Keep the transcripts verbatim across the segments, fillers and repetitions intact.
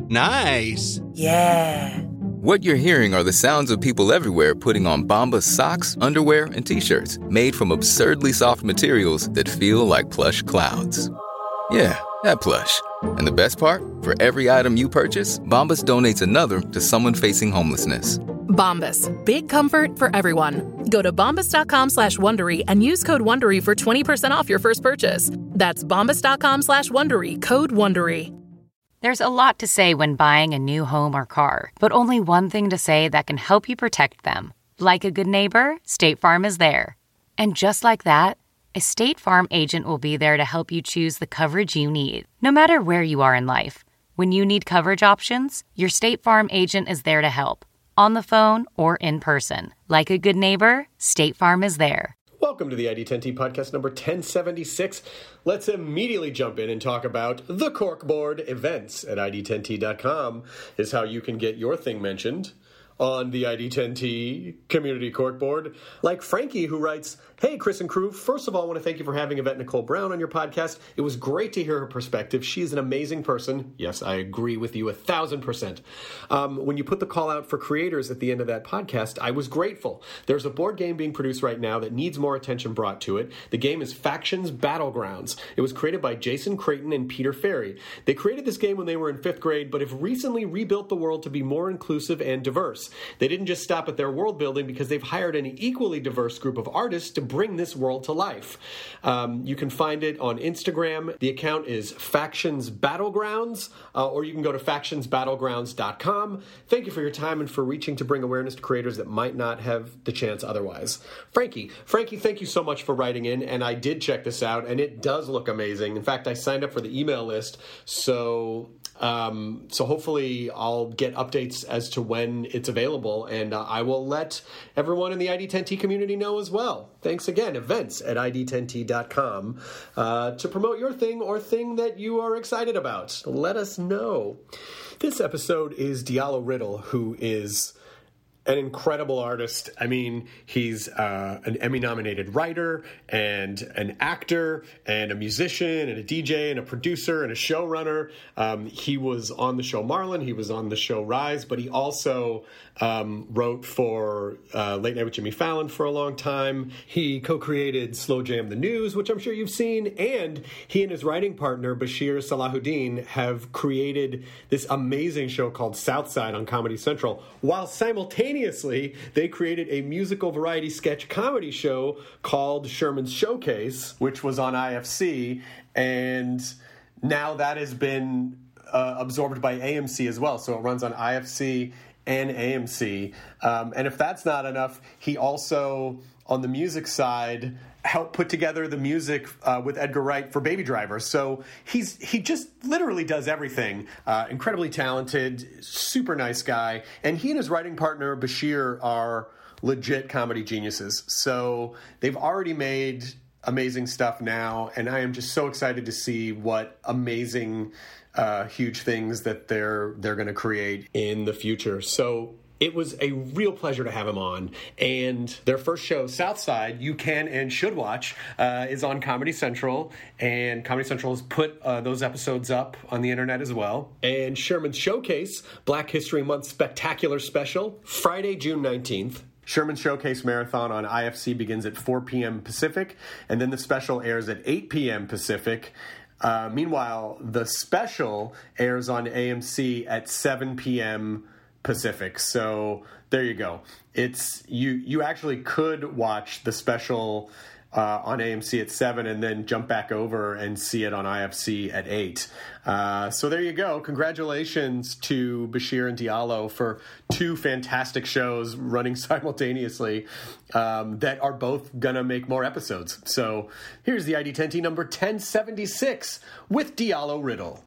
Nice. Yeah. What you're hearing are the sounds of people everywhere putting on Bombas socks, underwear, and T-shirts made from absurdly soft materials that feel like plush clouds. Yeah, that plush. And the best part? For every item you purchase, Bombas donates another to someone facing homelessness. Bombas. Big comfort for everyone. Go to bombas.com slash Wondery and use code Wondery for twenty percent off your first purchase. That's bombas.com slash Wondery. Code Wondery. There's a lot to say when buying a new home or car, but only one thing to say that can help you protect them. Like a good neighbor, State Farm is there. And just like that, a State Farm agent will be there to help you choose the coverage you need, no matter where you are in life. When you need coverage options, your State Farm agent is there to help, on the phone or in person. Like a good neighbor, State Farm is there. Welcome to the I D ten T podcast number ten seventy-six. Let's immediately jump in and talk about the Corkboard. Events at I D ten T dot com is how you can get your thing mentioned on the I D ten T community corkboard. Like Frankie, who writes, "Hey, Chris and crew, first of all, I want to thank you for having Yvette Nicole Brown on your podcast. It was great to hear her perspective. She is an amazing person." Yes, I agree with you a thousand percent. Um, when you put the call out for creators at the end of that podcast, I was grateful. There's a board game being produced right now that needs more attention brought to it. The game is Factions Battlegrounds. It was created by Jason Creighton and Peter Ferry. They created this game when they were in fifth grade, but have recently rebuilt the world to be more inclusive and diverse. They didn't just stop at their world building because they've hired an equally diverse group of artists to bring this world to life. Um, you can find it on Instagram. The account is Factions Battlegrounds, uh, or you can go to factions battlegrounds dot com. Thank you for your time and for reaching to bring awareness to creators that might not have the chance otherwise. Frankie, Frankie, thank you so much for writing in, and I did check this out, and it does look amazing. In fact, I signed up for the email list, so... Um, so hopefully I'll get updates as to when it's available, and uh, I will let everyone in the I D ten T community know as well. Thanks again, events at I D ten T dot com, uh, to promote your thing or thing that you are excited about. Let us know. This episode is Diallo Riddle, who is an incredible artist. I mean, he's uh, an Emmy-nominated writer and an actor and a musician and a D J and a producer and a showrunner. Um, he was on the show Marlon. He was on the show Rise, but he also um, wrote for uh, Late Night with Jimmy Fallon for a long time. He co-created Slow Jam the News, which I'm sure you've seen, and he and his writing partner, Bashir Salahuddin, have created this amazing show called Southside on Comedy Central, while simultaneously they created a musical variety sketch comedy show called Sherman's Showcase, which was on I F C, and now that has been uh, absorbed by A M C as well, so it runs on I F C and A M C. Um, and if that's not enough, he also, on the music side, helped put together the music uh, with Edgar Wright for Baby Driver. So he's he just literally does everything. Uh, incredibly talented, super nice guy. And he and his writing partner, Bashir, are legit comedy geniuses. So they've already made amazing stuff now, and I am just so excited to see what amazing, uh, huge things that they're they're going to create in the future. So it was a real pleasure to have him on, and their first show, Southside, you can and should watch, uh, is on Comedy Central, and Comedy Central has put uh, those episodes up on the internet as well. And Sherman's Showcase, Black History Month Spectacular Special, Friday, June nineteenth. Sherman's Showcase Marathon on I F C begins at four p.m. Pacific, and then the special airs at eight p.m. Pacific. Uh, meanwhile, the special airs on A M C at seven p.m. Pacific. So there you go. It's you. You actually could watch the special uh, on A M C at seven and then jump back over and see it on I F C at eight. Uh, so there you go. Congratulations to Bashir and Diallo for two fantastic shows running simultaneously um, that are both gonna make more episodes. So here's the I D ten T number ten seventy-six with Diallo Riddle.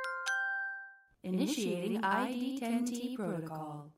Initiating I D ten T protocol.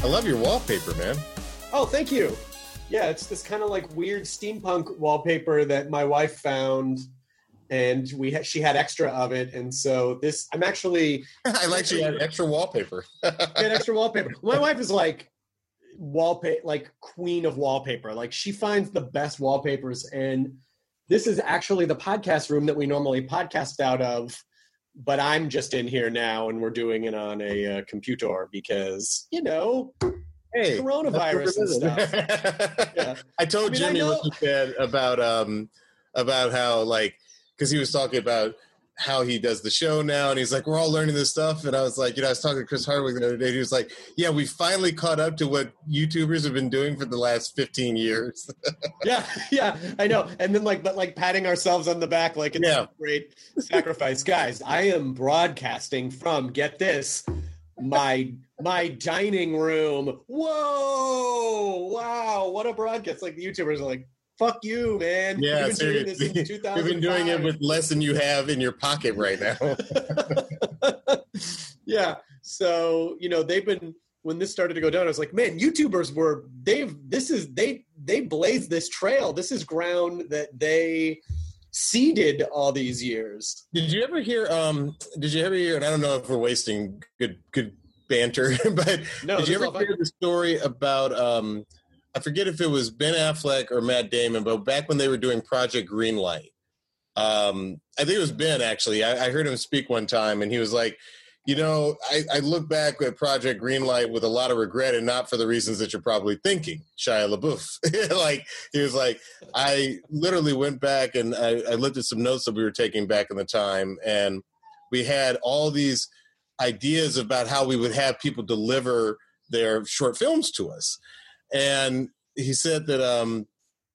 I love your wallpaper, man. Oh, thank you. Yeah, it's this kind of like weird steampunk wallpaper that my wife found, and we ha- she had extra of it, and so this I'm actually I like she had extra wallpaper. had extra wallpaper. My wife is like wallpaper, like queen of wallpaper. Like she finds the best wallpapers, and this is actually the podcast room that we normally podcast out of. But I'm just in here now, and we're doing it on a uh, computer because, you know, hey, coronavirus and stuff. Yeah. I told I mean, Jimmy I what you said about um about how, like, because he was talking about how he does the show now, and he's like, we're all learning this stuff. And I was like, you know, I was talking to Chris Hardwick the other day. He was like, yeah, we finally caught up to what YouTubers have been doing for the last fifteen years. yeah, yeah, I know. And then like, but like patting ourselves on the back, like it's yeah. a great sacrifice. Guys, I am broadcasting from, get this, my my dining room. Whoa, wow, what a broadcast. Like the YouTubers are like, fuck you, man. Yeah, We've been doing this since two thousand five. You've been doing it with less than you have in your pocket right now. Yeah. So, you know, they've been, when this started to go down, I was like, man, YouTubers were, they've, this is, they, they blazed this trail. This is ground that they seeded all these years. Did you ever hear, um, did you ever hear, and I don't know if we're wasting good, good banter, but no, did you ever hear the story about, um, I forget if it was Ben Affleck or Matt Damon, but back when they were doing Project Greenlight, um, I think it was Ben, actually. I, I heard him speak one time, and he was like, you know, I, I look back at Project Greenlight with a lot of regret, and not for the reasons that you're probably thinking, Shia LaBeouf. Like, he was like, I literally went back and I, I looked at some notes that we were taking back in the time, and we had all these ideas about how we would have people deliver their short films to us. And he said that, um,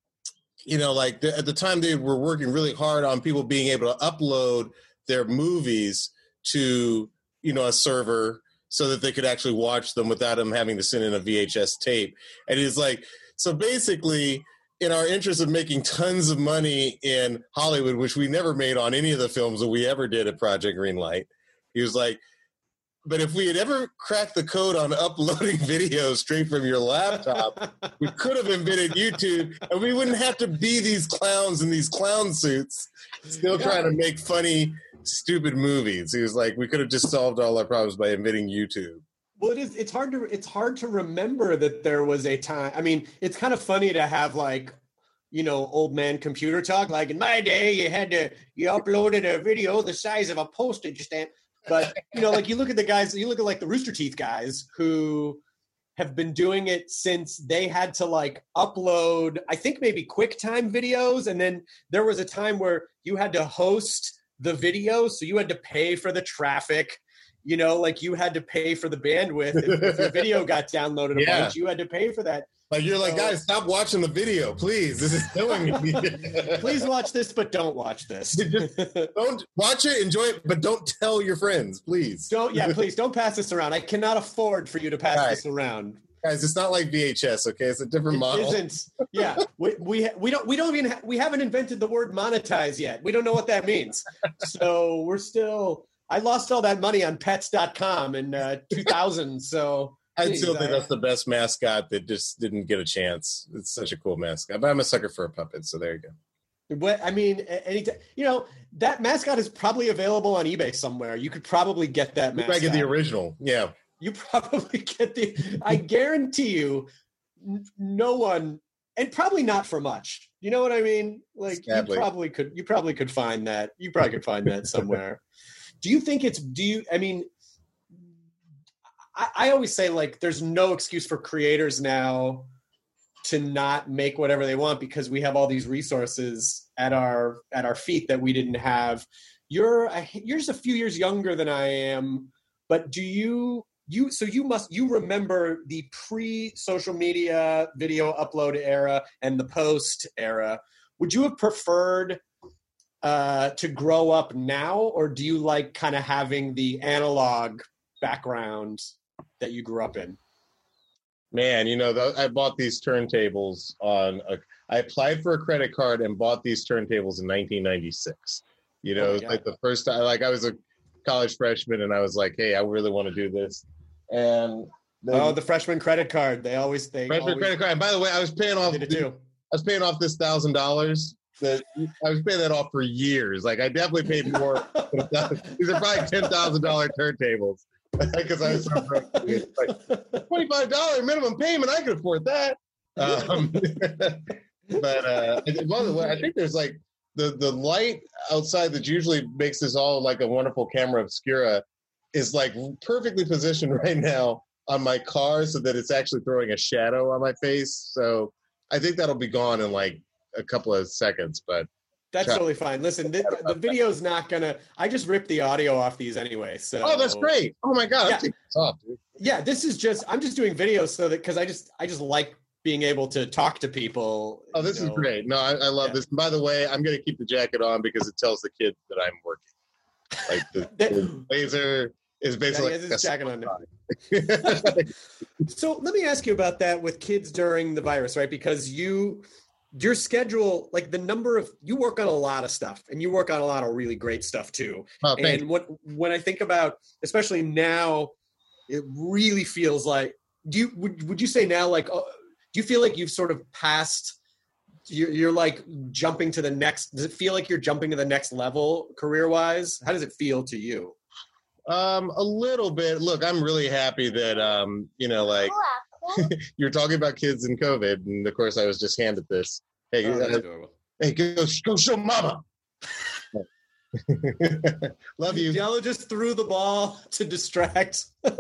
you know, like the, at the time they were working really hard on people being able to upload their movies to, you know, a server so that they could actually watch them without them having to send in a V H S tape. And he's like, so basically, in our interest of making tons of money in Hollywood, which we never made on any of the films that we ever did at Project Greenlight, he was like, but if we had ever cracked the code on uploading videos straight from your laptop, we could have invented YouTube, and we wouldn't have to be these clowns in these clown suits still trying to make funny, stupid movies. He was like, we could have just solved all our problems by inventing YouTube. Well, it is. It's hard to. It's hard to remember that there was a time. I mean, it's kind of funny to have like, you know, old man computer talk. Like in my day, you had to you uploaded a video the size of a postage stamp. But, you know, like you look at the guys, you look at like the Rooster Teeth guys who have been doing it since they had to like upload, I think maybe QuickTime videos. And then there was a time where you had to host the video. So you had to pay for the traffic, you know, like you had to pay for the bandwidth. If, if your video got downloaded a yeah. bunch, you had to pay for that. Like you're like, so, guys, stop watching the video, please. This is killing me. Please watch this, but don't watch this. Just don't watch it, enjoy it, but don't tell your friends, please. Don't, yeah, please don't pass this around. I cannot afford for you to pass right. this around, guys. It's not like V H S, okay? It's a different it model. Isn't yeah? We we we don't we don't even ha- we haven't invented the word monetize yet. We don't know what that means. So we're still. I lost all that money on pets dot com in uh, two thousand. So. I still think that's the best mascot that just didn't get a chance. It's such a cool mascot. But I'm a sucker for a puppet, so there you go. But I mean, anytime, you know, that mascot is probably available on eBay somewhere. You could probably get that mascot. You might get the original, yeah. You probably get the. I guarantee you, no one, and probably not for much. You know what I mean? Like Sadly. you probably could. You probably could find that. You probably could find that somewhere. Do you think it's? Do you? I mean. I always say, like, there's no excuse for creators now to not make whatever they want because we have all these resources at our at our feet that we didn't have. You're you're just a few years younger than I am, but do you you so you must you remember the pre-social media video upload era and the post era. Would you have preferred uh, to grow up now, or do you like kind of having the analog background that you grew up in? Man, you know, the, I bought these turntables on a, I applied for a credit card and bought these turntables in nineteen ninety-six. You know, oh like the first time, like I was a college freshman and I was like, hey, I really want to do this. And Oh, the freshman credit card. They always they freshman always credit card. And by the way, I was paying off. did it too. I was paying off this thousand dollars. That I was paying that off for years. Like I definitely paid more. These are probably ten thousand dollar turntables because I was so broke. Like twenty five dollar minimum payment. I could afford that. Um, but uh, I think there's like the the light outside that usually makes this all like a wonderful camera obscura is like perfectly positioned right now on my car so that it's actually throwing a shadow on my face. So I think that'll be gone in like a couple of seconds, but that's totally fine. Listen, the, the video's not gonna. I just ripped the audio off these anyway. So oh, that's great. Oh my god, yeah. I'm taking this off, dude. Yeah, this is just. I'm just doing videos so that because I just I just like being able to talk to people. Oh, this is know. great. No, I, I love yeah. this. And by the way, I'm gonna keep the jacket on because it tells the kids that I'm working. Like the, the laser is basically yeah, like jacket on now. So let me ask you about that with kids during the virus, right? Because you. Your schedule, like the number of, you work on a lot of stuff and you work on a lot of really great stuff too. Oh, and what, when I think about, especially now, it really feels like, do you, would, would you say now, like, uh, do you feel like you've sort of passed, you're, you're like jumping to the next, does it feel like you're jumping to the next level career wise? How does it feel to you? Um, a little bit. Look, I'm really happy that, um, you know, like, you're talking about kids and COVID, and of course, I was just handed this. Hey, oh, uh, hey, go, go show mama. Love you. Jello just threw the ball to distract, and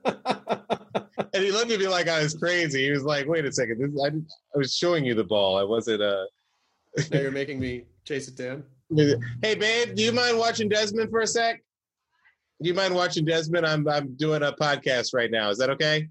he looked at me like I was crazy. He was like, "Wait a second, this, I, I was showing you the ball. I wasn't." Uh... Now you're making me chase it down. Hey, babe, do you mind watching Desmond for a sec? Do you mind watching Desmond? I'm I'm doing a podcast right now. Is that okay?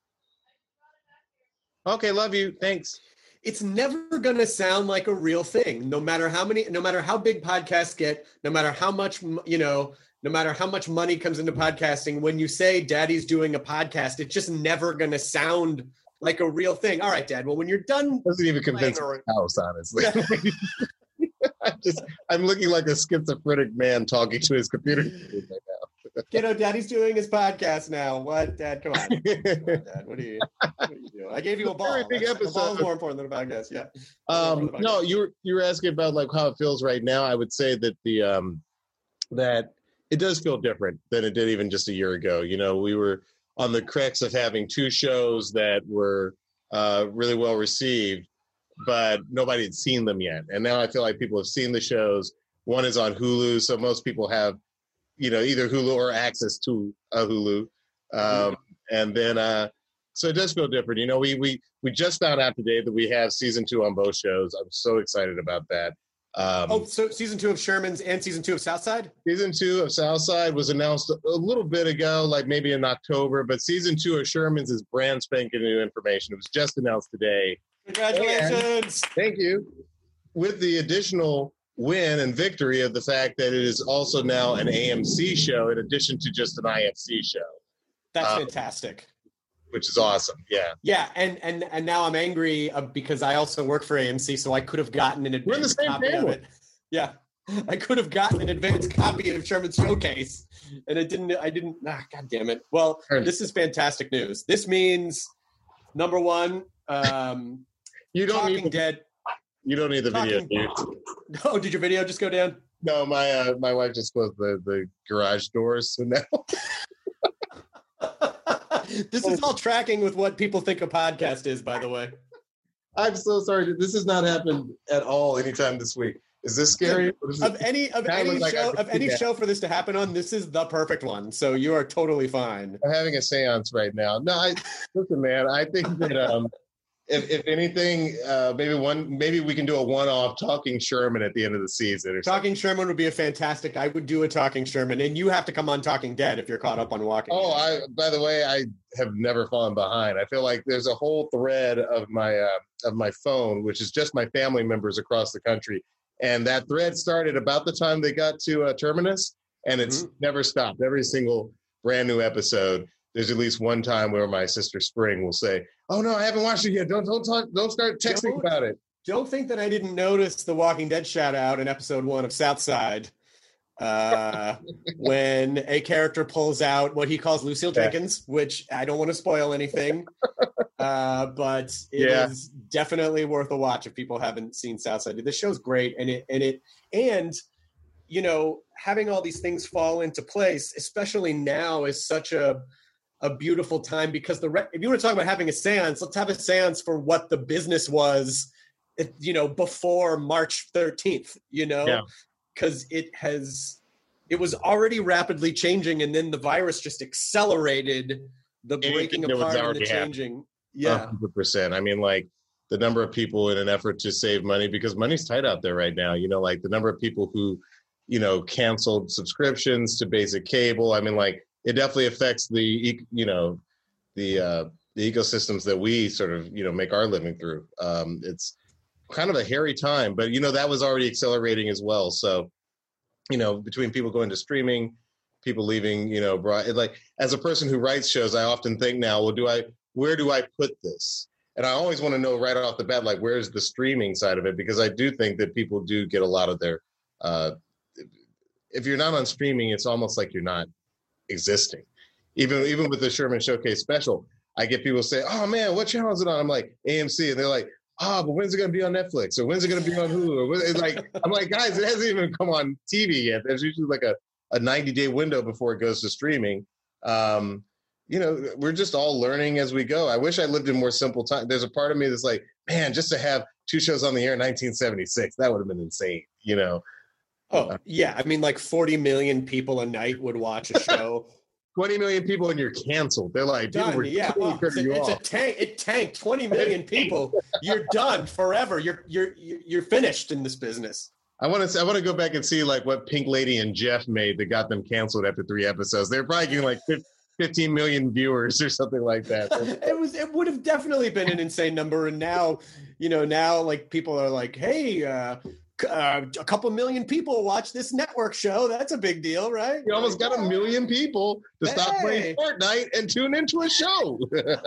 Okay, love you. Thanks. It's never going to sound like a real thing, no matter how many, no matter how big podcasts get, no matter how much, you know, no matter how much money comes into podcasting. When you say daddy's doing a podcast, it's just never going to sound like a real thing. All right, Dad. Well, when you're done. Doesn't even convince my house, honestly. I'm just, I'm looking like a schizophrenic man talking to his computer right now. Kiddo, Daddy's doing his podcast now. What, Dad? Come on, come on Dad. What are you? What are you doing? I gave you a ball. Very big episode. The ball is more important than a podcast. Yeah. Um, podcast. No, you were you were asking about like how it feels right now. I would say that the um, that it does feel different than it did even just a year ago. You know, we were on the crux of having two shows that were uh, really well received, but nobody had seen them yet. And now I feel like people have seen the shows. One is on Hulu, so most people have, you know, either Hulu or access to a Hulu. Um, mm-hmm. And then, uh, so it does feel different. You know, we, we, we just found out today that we have season two on both shows. I'm so excited about that. Um, oh, so season two of Sherman's and season two of Southside? Season two of Southside was announced a little bit ago, like maybe in October, but season two of Sherman's is brand spanking new information. It was just announced today. Congratulations. And, thank you. With the additional win and victory of the fact that it is also now an A M C show in addition to just an I F C show. That's um, fantastic. Which is awesome. Yeah. Yeah. And, and, and now I'm angry uh, because I also work for A M C, so I could have gotten an advanced copy family. of it. Yeah. I could have gotten an advanced copy of Sherman's Showcase and it didn't, I didn't, ah, God damn it. Well, this is fantastic news. This means number one, um, you don't Talking need the, Dead. You don't need the Talking, video, dude. Oh, did your video just go down? No, my uh, my wife just closed the, the garage doors, so now. This is all tracking with what people think a podcast is, by the way. I'm so sorry. This has not happened at all anytime this week. Is this scary? Is of any of any like show of any show for this to happen on, this is the perfect one. So you are totally fine. I'm having a seance right now. No, I listen, man. I think that um, if if anything, uh, maybe one maybe we can do a one-off Talking Sherman at the end of the season. Or Talking Sherman would be a fantastic. I would do a Talking Sherman, and you have to come on Talking Dead if you're caught up on Walking Oh, Dead. I. By the way, I have never fallen behind. I feel like there's a whole thread of my uh, of my phone, which is just my family members across the country. And that thread started about the time they got to uh, Terminus, and it's mm-hmm. never stopped. Every single brand new episode, there's at least one time where my sister Spring will say, "Oh no, I haven't watched it yet. Don't don't talk. Don't start texting don't, about it." Don't think that I didn't notice the Walking Dead shout out in episode one of Southside. uh, when a character pulls out what he calls Lucille Jenkins, which I don't want to spoil anything, uh, but it Yeah. is definitely worth a watch if people haven't seen Southside. The show's great, and it and it and you know, having all these things fall into place, especially now, is such a a beautiful time because the re- if you want to talk about having a seance, let's have a seance for what the business was, you know, before March thirteenth, you know. Yeah. Because it has, it was already rapidly changing, and then the virus just accelerated the breaking Anything that was apart and the already happening. changing. Yeah, one hundred percent. I mean, like the number of people in an effort to save money, because money's tight out there right now, you know, like the number of people who, you know, canceled subscriptions to basic cable. I mean, like it definitely affects the, e- you know, the, uh, the ecosystems that we sort of, you know, make our living through. Um, it's kind of a hairy time, but, you know, that was already accelerating as well. So, you know, between people going to streaming, people leaving, you know, broad, like as a person who writes shows, I often think now, well, do I, where do I put this? And I always want to know right off the bat, like, where's the streaming side of it? Because I do think that people do get a lot of their, uh, if you're not on streaming, it's almost like you're not existing. Even, even with the Sherman Showcase special, I get people say, oh man, what channel is it on? I'm like, A M C. And they're like, oh, but when's it going to be on Netflix? Or when's it going to be on Hulu? Or when, it's like, I'm like, guys, it hasn't even come on T V yet. There's usually like a, a ninety day window before it goes to streaming. Um, you know, we're just all learning as we go. I wish I lived in more simple time. There's a part of me that's like, man, just to have two shows on the air in nineteen seventy-six, that would have been insane, you know? Oh, yeah. I mean, like forty million people a night would watch a show. twenty million people and you're canceled. They're like, dude, Done. we're Yeah. totally Oh, it's turning a, you it's a off. tank. It tanked twenty million people. You're done forever. You're you're you're finished in this business. I want to I want to go back and see like what Pink Lady and Jeff made that got them canceled after three episodes. They're probably getting like fifteen million viewers or something like that. It was it would have definitely been an insane number, and now, you know, now like people are like, hey, uh, uh, a couple million people watch this network show. That's a big deal, right? You almost got a million people to stop Hey. playing Fortnite and tune into a show.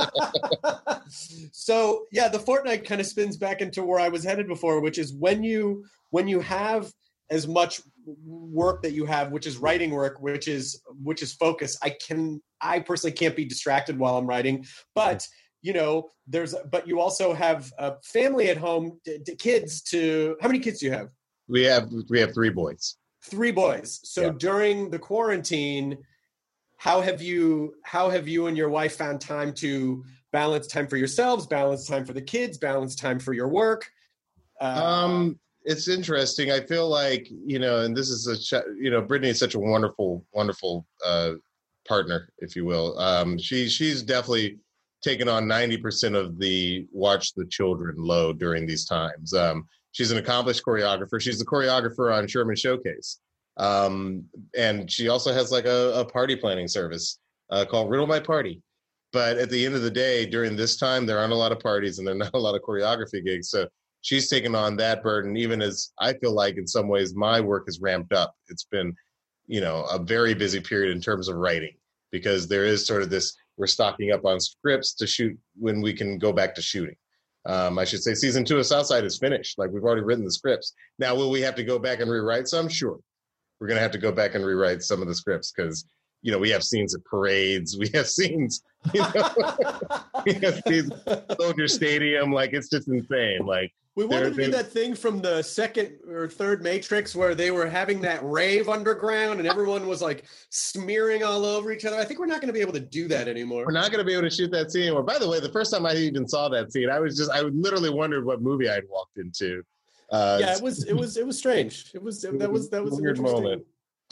So yeah, the Fortnite kind of spins back into where I was headed before, which is when you when you have as much work that you have, which is writing work, which is which is focus. I can I personally can't be distracted while I'm writing, but you know, there's but you also have a family at home, d- d- kids to how many kids do you have? we have we have three boys. Three boys. So Yeah. during the quarantine, how have you how have you and your wife found time to balance time for yourselves, balance time for the kids, balance time for your work? Uh, Um, it's interesting. I feel like, you know, and this is a, ch- you know, Brittany is such a wonderful, wonderful uh, partner, if you will. Um, she she's definitely taken on ninety percent of the watch the children load during these times. Um, she's an accomplished choreographer. She's the choreographer on Sherman Showcase. Um, and she also has like a, a party planning service uh, called Riddle My Party. But at the end of the day, during this time, there aren't a lot of parties and there are not a lot of choreography gigs. So she's taken on that burden, even as I feel like in some ways my work has ramped up. It's been, you know, a very busy period in terms of writing, because there is sort of this, we're stocking up on scripts to shoot when we can go back to shooting. Um, I should say season two of Southside is finished. Like, we've already written the scripts. Now, will we have to go back and rewrite some? Sure. We're going to have to go back and rewrite some of the scripts because, you know, we have scenes at parades. We have scenes, you know, we have scenes at Soldier Stadium. Like, it's just insane. Like, we wanted there- to do there- that thing from the second or third Matrix where they were having that rave underground and everyone was like smearing all over each other. I think we're not going to be able to do that anymore. We're not going to be able to shoot that scene anymore. By the way, the first time I even saw that scene, I was just, I literally wondered what movie I'd walked into. Uh, Yeah, it was it was it was strange. It was that was that was an Weird interesting moment.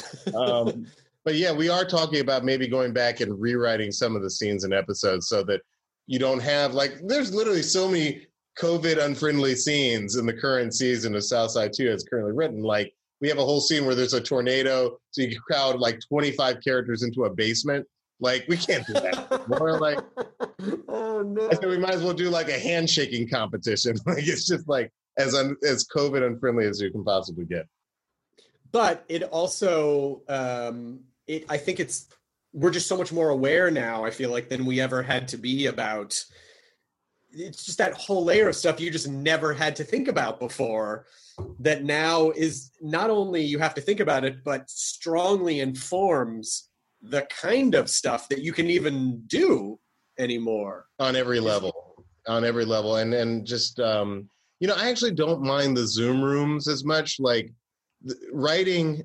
um, but yeah, we are talking about maybe going back and rewriting some of the scenes and episodes so that you don't have, like, there's literally so many COVID unfriendly scenes in the current season of Southside two as currently written. Like, we have a whole scene where there's a tornado, so you can crowd like twenty-five characters into a basement. Like, we can't do that. We're like, Oh no. so we might as well do like a handshaking competition. Like, it's just like as un, as COVID unfriendly as you can possibly get. But it also um it I think it's we're just so much more aware now, I feel like, than we ever had to be about. It's just that whole layer of stuff you just never had to think about before. that now is not only you have to think about it, but strongly informs the kind of stuff that you can even do anymore. On every level, on every level. And, and just, um, you know, I actually don't mind the Zoom rooms as much. Like writing,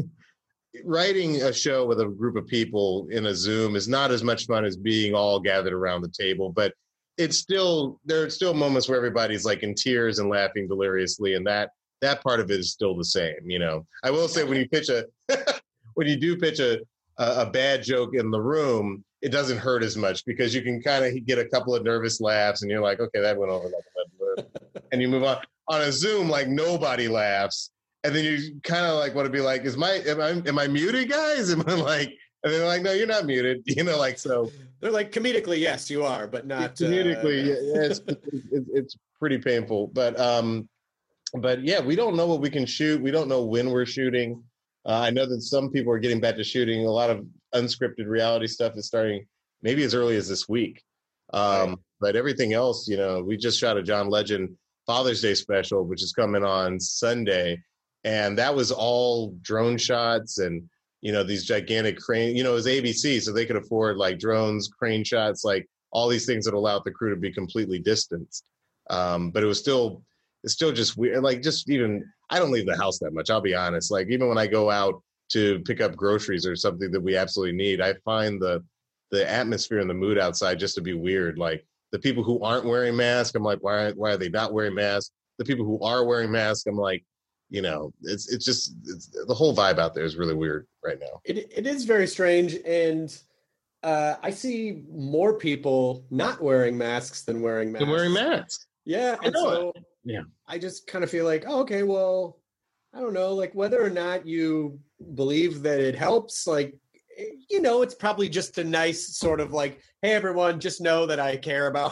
writing a show with a group of people in a Zoom is not as much fun as being all gathered around the table, but it's still, there are still moments where everybody's like in tears and laughing deliriously. And that, that part of it is still the same. You know, I will say when you pitch a, when you do pitch a, a, a bad joke in the room, it doesn't hurt as much because you can kind of get a couple of nervous laughs and you're like, okay, that went over like a lead balloon. And you move on. On a Zoom, like nobody laughs. And then you kind of like want to be like, is my, am I, am I muted, guys? Am I like, and they're like, no, you're not muted. You know, like, so. They're like, comedically, yes, you are, but not. Comedically, uh, yeah, it's, it's, it's pretty painful. But, um, but yeah, we don't know what we can shoot. We don't know when we're shooting. Uh, I know that some people are getting back to shooting. A lot of unscripted reality stuff is starting maybe as early as this week. Um, right. But everything else, you know, we just shot a John Legend Father's Day special, which is coming on Sunday. And that was all drone shots and, you know, these gigantic crane, you know, it was A B C, so they could afford like drones, crane shots, like all these things that allowed the crew to be completely distanced. Um, but it was still, it's still just weird. Like just even, I don't leave the house that much, I'll be honest. Like even when I go out to pick up groceries or something that we absolutely need, I find the the atmosphere and the mood outside just to be weird. Like the people who aren't wearing masks, I'm like, why, why are they not wearing masks? The people who are wearing masks, I'm like, you know, it's it's just it's, the whole vibe out there is really weird right now. It it is very strange, and uh, I see more people not wearing masks than wearing masks. Than wearing masks. Yeah, I and know so it. Yeah, I just kind of feel like, oh, okay, well, I don't know, like whether or not you believe that it helps, like, you know, it's probably just a nice sort of like, hey, everyone, just know that I care about.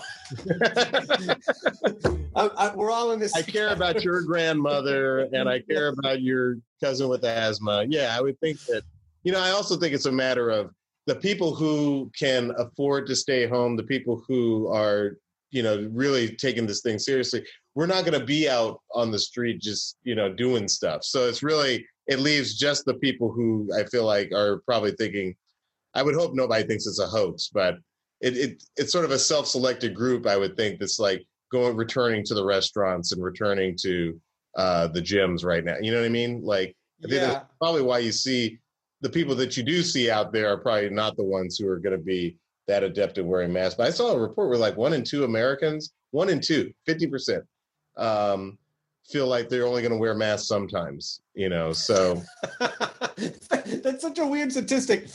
I, I, we're all in this. I care about your grandmother and I care about your cousin with asthma. Yeah, I would think that, you know, I also think it's a matter of the people who can afford to stay home, the people who are, you know, really taking this thing seriously. We're not going to be out on the street just, you know, doing stuff. So it's really, it leaves just the people who I feel like are probably thinking, I would hope nobody thinks it's a hoax, but it, it it's sort of a self-selected group, I would think, that's like going, returning to the restaurants and returning to uh, the gyms right now. You know what I mean? Like, I think yeah. That's probably why you see the people that you do see out there are probably not the ones who are going to be that adept at wearing masks. But I saw a report where like one in two Americans, one in two, fifty percent, um, feel like they're only going to wear masks sometimes, you know, so. That's such a weird statistic.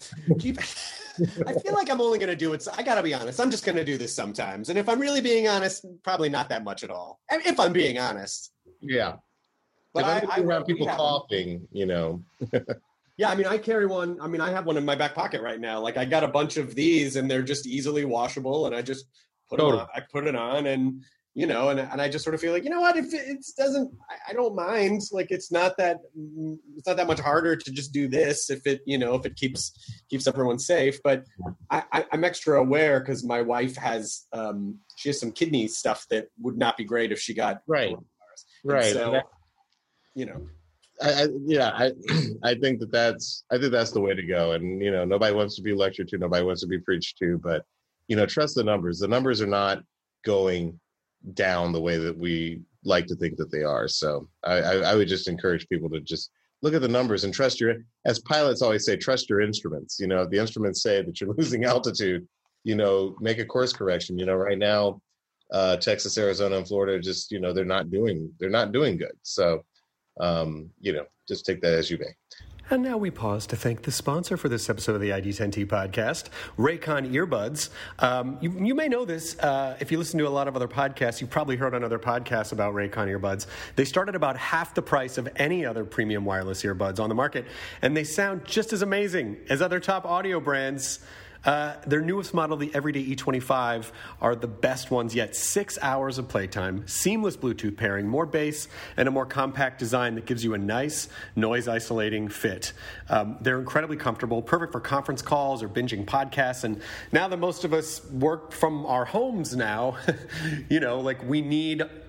I feel like I'm only going to do it. I got to be honest. I'm just going to do this sometimes. And if I'm really being honest, probably not that much at all. If I'm being honest. Yeah. But if I, I'm I around people coughing, one. You know. Yeah, I mean, I carry one. I mean, I have one in my back pocket right now. Like I got a bunch of these and they're just easily washable. And I just put totally. them on. I put it on and, you know, and, and I just sort of feel like, you know what, if it, it doesn't, I, I don't mind. Like, it's not that, it's not that much harder to just do this if it, you know, if it keeps, keeps everyone safe. But I, I, I'm extra aware because my wife has, um, she has some kidney stuff that would not be great if she got right. Right. So, that, you know, I, I, yeah, I, I think that that's, I think that's the way to go. And, you know, nobody wants to be lectured to, nobody wants to be preached to, but, you know, trust the numbers. The numbers are not going down the way that we like to think that they are. So I, I, I would just encourage people to just look at the numbers and trust your, as pilots always say, trust your instruments. You know, if the instruments say that you're losing altitude, you know, make a course correction. You know, right now, uh, Texas, Arizona, and Florida, just, you know, they're not doing, they're not doing good. So, um, you know, just take that as you may. And now we pause to thank the sponsor for this episode of the I D ten T podcast, Raycon earbuds. Um, you, you may know this. Uh, if you listen to a lot of other podcasts, you've probably heard on other podcasts about Raycon earbuds. They start at about half the price of any other premium wireless earbuds on the market, and they sound just as amazing as other top audio brands. Uh, their newest model, the Everyday E twenty-five, are the best ones yet. Six hours of playtime, seamless Bluetooth pairing, more bass, and a more compact design that gives you a nice noise-isolating fit. Um, they're incredibly comfortable, perfect for conference calls or binging podcasts. And now that most of us work from our homes now, you know, like we need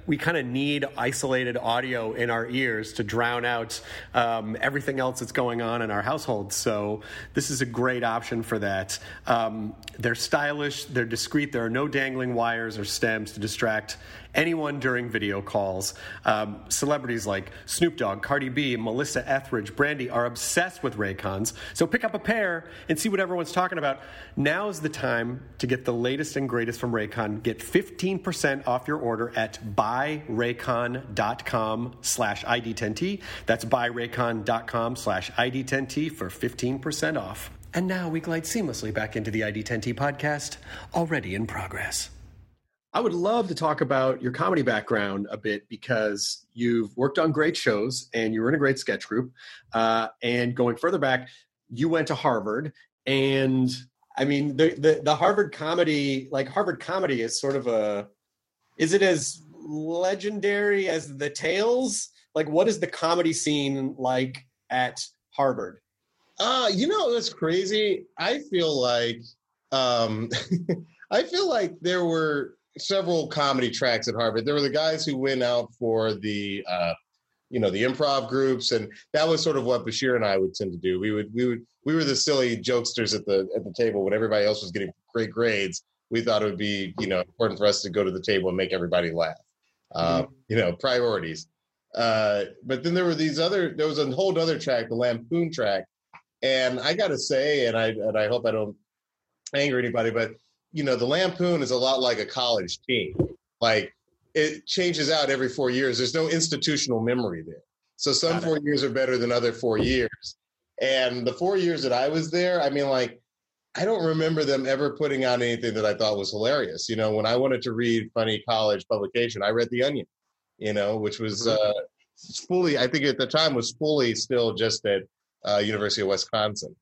we kind of need isolated audio in our ears to drown out um, everything else that's going on in our household. So this is a great option for that. Um, they're stylish, they're discreet, there are no dangling wires or stems to distract anyone during video calls. Um, celebrities like Snoop Dogg, Cardi B, Melissa Etheridge, Brandy are obsessed with Raycons. So pick up a pair and see what everyone's talking about. Now's the time to get the latest and greatest from Raycon. Get fifteen percent off your order at buyraycon.com slash ID10T. That's buyraycon.com slash ID10T for fifteen percent off. And now we glide seamlessly back into the I D ten T podcast, already in progress. I would love to talk about your comedy background a bit because you've worked on great shows and you were in a great sketch group. Uh, and going further back, you went to Harvard. And I mean, the, the, the Harvard comedy, like Harvard comedy is sort of a, is it as legendary as the tales? Like, what is the comedy scene like at Harvard? Uh, you know, it's crazy. I feel like, um, I feel like there were several comedy tracks at Harvard. There were the guys who went out for the, uh, you know, the improv groups, and that was sort of what Bashir and I would tend to do. We would, we would, we were the silly jokesters at the at the table when everybody else was getting great grades. We thought it would be, you know, important for us to go to the table and make everybody laugh. Mm-hmm. Um, you know, priorities. Uh, but then there were these other. There was a whole other track, the Lampoon track, and I got to say, and I and I hope I don't anger anybody, but you know, the Lampoon is a lot like a college team. Like, it changes out every four years. There's no institutional memory there. So some four years are better than other four years. And the four years that I was there, I mean, like, I don't remember them ever putting out anything that I thought was hilarious. You know, when I wanted to read funny college publication, I read The Onion, you know, which was uh, fully, I think at the time was fully still just at uh, University of Wisconsin.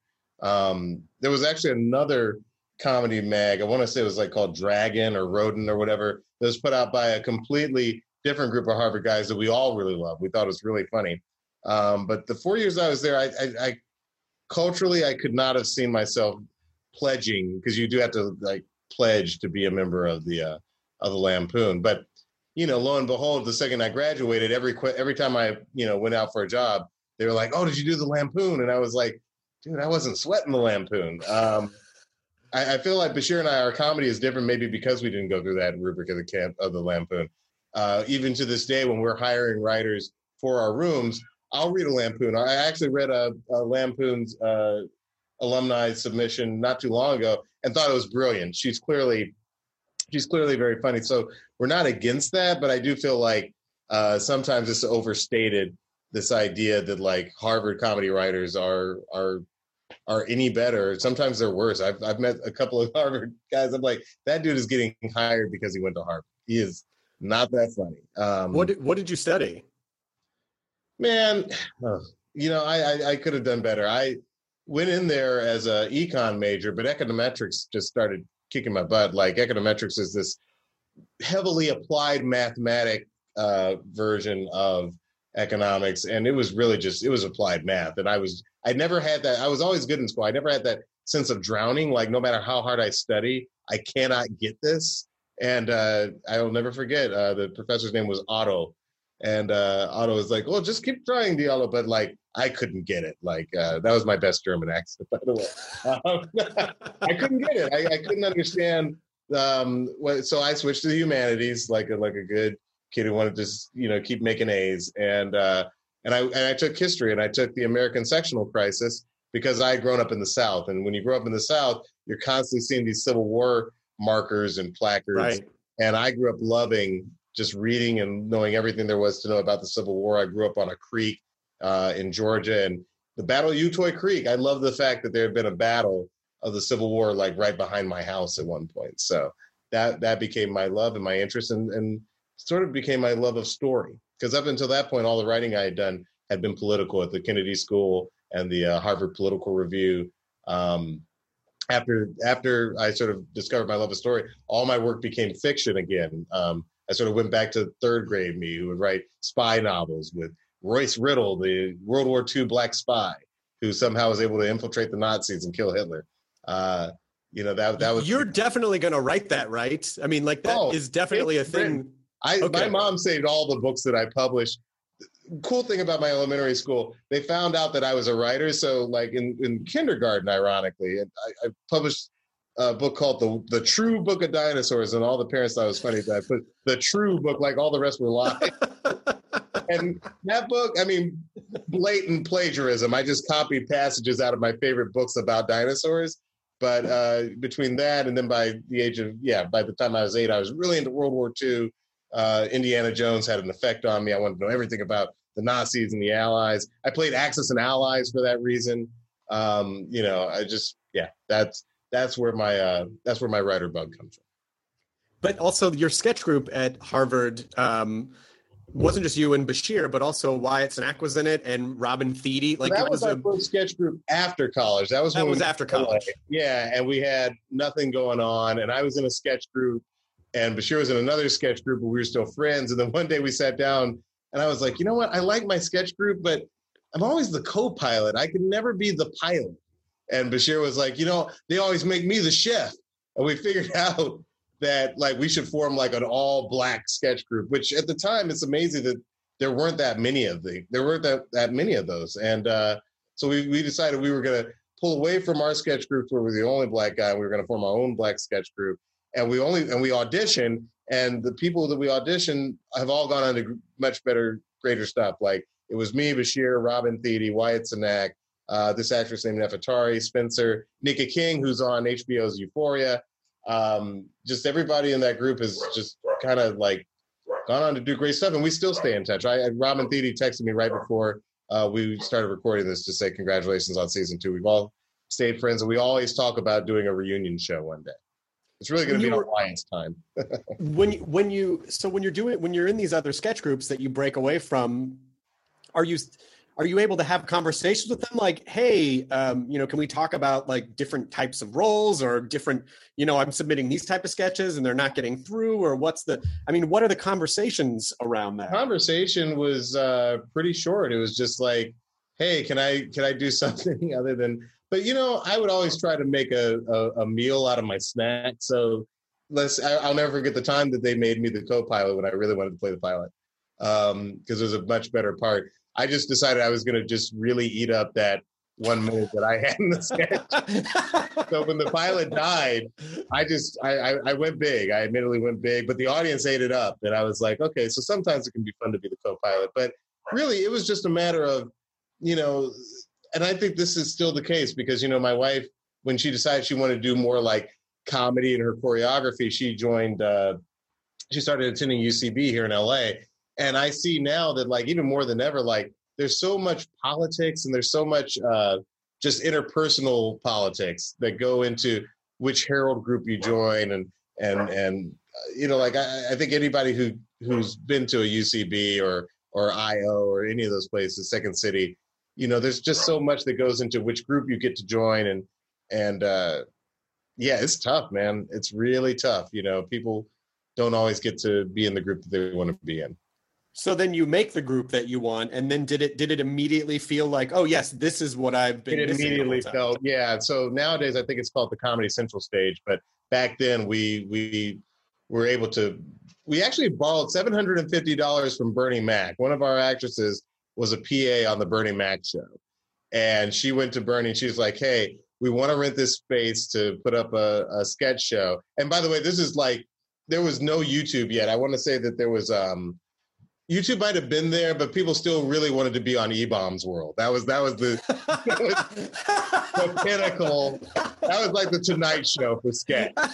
Um, there was actually another comedy mag, I want to say it was like called Dragon or Rodin or whatever, that was put out by a completely different group of Harvard guys that we all really loved. We thought it was really funny. Um, but the four years I was there, I, I, I culturally, I could not have seen myself pledging, because you do have to like pledge to be a member of the uh, of the Lampoon. But you know, lo and behold, the second I graduated, every every time I you know went out for a job, they were like, "Oh, did you do the Lampoon?" And I was like, "Dude, I wasn't sweating the Lampoon." Um, I, I feel like Bashir and I, our comedy is different, maybe because we didn't go through that rubric of the camp of the Lampoon. Uh, even to this day, when we're hiring writers for our rooms, I'll read a Lampoon. I actually read a, a Lampoon's uh, alumni submission not too long ago and thought it was brilliant. She's clearly, she's clearly very funny. So we're not against that, but I do feel like uh, sometimes it's overstated, this idea that like Harvard comedy writers are are are any better. Sometimes they're worse. I've I've met a couple of Harvard guys. I'm like, that dude is getting hired because he went to Harvard. He is not that funny. Um, what did, what did you study? Man, oh, you know, I, I I could have done better. I went in there as a econ major, but econometrics just started kicking my butt. Like, econometrics is this heavily applied mathematic uh, version of economics, and it was really just it was applied math. And I was I never had that. I was always good in school. I never had that sense of drowning. Like, no matter how hard I study, I cannot get this. And uh, I'll never forget, uh, the professor's name was Otto. And uh, Otto was like, well, just keep trying, Diallo. But like, I couldn't get it. Like, uh, that was my best German accent, by the way. Um, I couldn't get it. I, I couldn't understand. Um, what, so I switched to the humanities, like a, like a good kid who wanted to, you know, keep making A's. And uh, and I and I took history, and I took the American sectional crisis because I had grown up in the South. And when you grow up in the South, you're constantly seeing these Civil War markers and placards. Right. And I grew up loving just reading and knowing everything there was to know about the Civil War. I grew up on a creek uh, in Georgia, and the Battle of Utoy Creek. I love the fact that there had been a battle of the Civil War like right behind my house at one point. So that that became my love and my interest, and, and sort of became my love of story. Because up until that point, all the writing I had done had been political at the Kennedy School and the uh, Harvard Political Review. Um, after after I sort of discovered my love of story, all my work became fiction again. Um, I sort of went back to third grade me, who would write spy novels with Royce Riddle, the World War Two black spy, who somehow was able to infiltrate the Nazis and kill Hitler. Uh, you know, that that was. You're definitely going to write that, right? I mean, like that oh, is definitely a thing. Written. I Okay. My mom saved all the books that I published. Cool thing about my elementary school, they found out that I was a writer. So like in, in kindergarten, ironically, and I, I published a book called the the True Book of Dinosaurs, and all the parents thought it was funny that I put the True Book, like all the rest were lies. And that book, I mean, blatant plagiarism. I just copied passages out of my favorite books about dinosaurs. But uh, between that and then by the age of, yeah, by the time I was eight, I was really into World War Two. Uh, Indiana Jones had an effect on me. I wanted to know everything about the Nazis and the Allies. I played Axis and Allies for that reason. Um, you know, I just, yeah, that's that's where my uh, that's where my writer bug comes from. But also your sketch group at Harvard um, wasn't just you and Bashir, but also Wyatt Cenac was in it and Robin Thede. Like that it was, was our a, first sketch group after college. That was that when was we after were in L A. college. Yeah, and we had nothing going on, and I was in a sketch group, and Bashir was in another sketch group, but we were still friends. And then one day we sat down, and I was like, you know what? I like my sketch group, but I'm always the co-pilot. I could never be the pilot. And Bashir was like, you know, they always make me the chef. And we figured out that like we should form like an all-black sketch group, which at the time it's amazing that there weren't that many of the there weren't that, that many of those. And uh, so we, we decided we were going to pull away from our sketch groups where we were the only black guy. We were going to form our own black sketch group. And we only and we auditioned, and the people that we auditioned have all gone on to much better, greater stuff. Like it was me, Bashir, Robin Thede, Wyatt Cenac, uh, this actress named Nefertari, Spencer, Nika King, who's on H B O's Euphoria. Um, just everybody in that group has just kind of like gone on to do great stuff, and we still stay in touch. I, Robin Thede texted me right before uh, we started recording this to say congratulations on season two. We've all stayed friends, and we always talk about doing a reunion show one day. It's really going to be on Wyatt's time. when you, when you so when you're doing when you're in these other sketch groups that you break away from, are you are you able to have conversations with them like, hey, um, you know, can we talk about like different types of roles or different, you know, I'm submitting these type of sketches and they're not getting through, or what's the, I mean, what are the conversations around that? Conversation was uh, pretty short. It was just like, hey, can I can I do something other than. But, you know, I would always try to make a, a, a meal out of my snack. So let's, I, I'll never forget the time that they made me the co-pilot when I really wanted to play the pilot, because um, it was a much better part. I just decided I was going to just really eat up that one minute that I had in the sketch. So when the pilot died, I just, I, I, I went big. I admittedly went big, but the audience ate it up. And I was like, okay, so sometimes it can be fun to be the co-pilot. But really, it was just a matter of, you know, and I think this is still the case because, you know, my wife, when she decided she wanted to do more like comedy in her choreography, she joined, uh, she started attending U C B here in L A. And I see now that like even more than ever, like there's so much politics and there's so much uh, just interpersonal politics that go into which Herald group you join. And, and, and uh, you know, like I, I think anybody who, who's been to a U C B or, or I O or any of those places, Second City, you know, there's just so much that goes into which group you get to join. And, and uh, yeah, it's tough, man. It's really tough. You know, people don't always get to be in the group that they want to be in. So then you make the group that you want. And then did it, did it immediately feel like, oh yes, this is what I've been It immediately felt, yeah. So nowadays I think it's called the Comedy Central stage. But back then we, we were able to, we actually borrowed seven hundred fifty dollars from Bernie Mac. One of our actresses was a P A on the Bernie Mac show. And she went to Bernie and she was like, hey, we want to rent this space to put up a, a sketch show. And by the way, this is like, there was no YouTube yet. I want to say that there was, um, YouTube might have been there, but people still really wanted to be on E-Bombs World. That was, that was the, that was the pinnacle. That was like the Tonight Show for sketch. I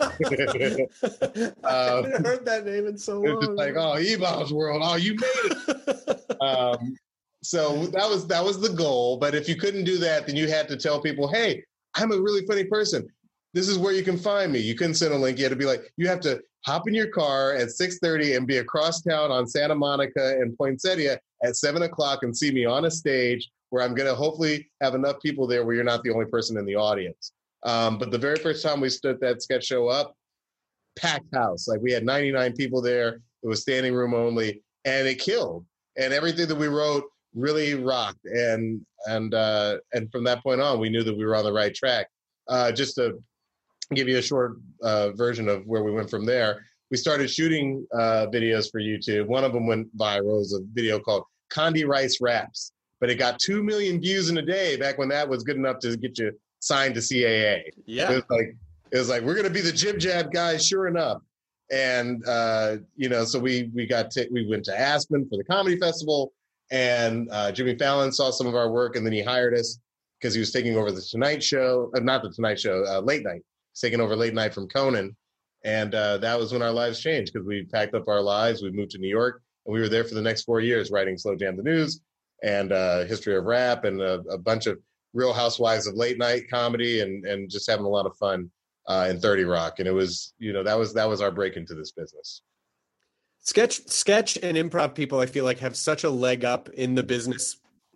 um, haven't heard that name in so long. It was just like, oh, E-Bombs World. Oh, you made it. um, so that was that was the goal. But if you couldn't do that, then you had to tell people, hey, I'm a really funny person. This is where you can find me. You couldn't send a link. You had to be like, you have to hop in your car at six thirty and be across town on Santa Monica and Poinsettia at seven o'clock and see me on a stage where I'm going to hopefully have enough people there where you're not the only person in the audience. Um, but the very first time we stood that sketch show up, packed house. Like we had ninety-nine people there. It was standing room only, and it killed. And everything that we wrote really rocked. And and uh, and from that point on, we knew that we were on the right track. Uh, just to give you a short uh, version of where we went from there, we started shooting uh, videos for YouTube. One of them went viral. It was a video called Condi Rice Raps, but it got two million views in a day back when that was good enough to get you signed to C A A. Yeah. It was like, it was like, we're going to be the Jib Jab guys, sure enough. And, uh, you know, so we, we got, to, we went to Aspen for the comedy festival, and uh, Jimmy Fallon saw some of our work, and then he hired us because he was taking over the Tonight Show, uh, not the Tonight Show, uh, Late Night. He's taking over Late Night from Conan. And uh, that was when our lives changed, because we packed up our lives, we moved to New York, and we were there for the next four years writing Slow Jam the News and uh, History of Rap and a, a bunch of Real Housewives of Late Night comedy, and and just having a lot of fun uh, in thirty Rock. And it was, you know, that was that was our break into this business. Sketch, sketch and improv people, I feel like, have such a leg up in the business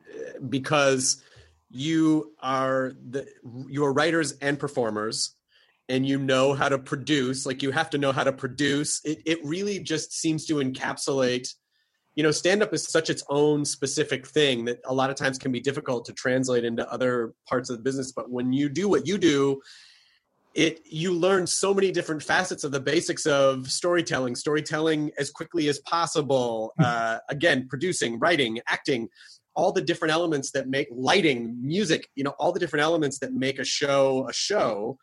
because you are the you're writers and performers, and you know how to produce. Like, you have to know how to produce. It it really just seems to encapsulate. You know, stand-up is such its own specific thing that a lot of times can be difficult to translate into other parts of the business. But when you do what you do, it you learn so many different facets of the basics of storytelling, storytelling as quickly as possible. Uh, again, producing, writing, acting, all the different elements that make lighting, music, you know, all the different elements that make a show a show.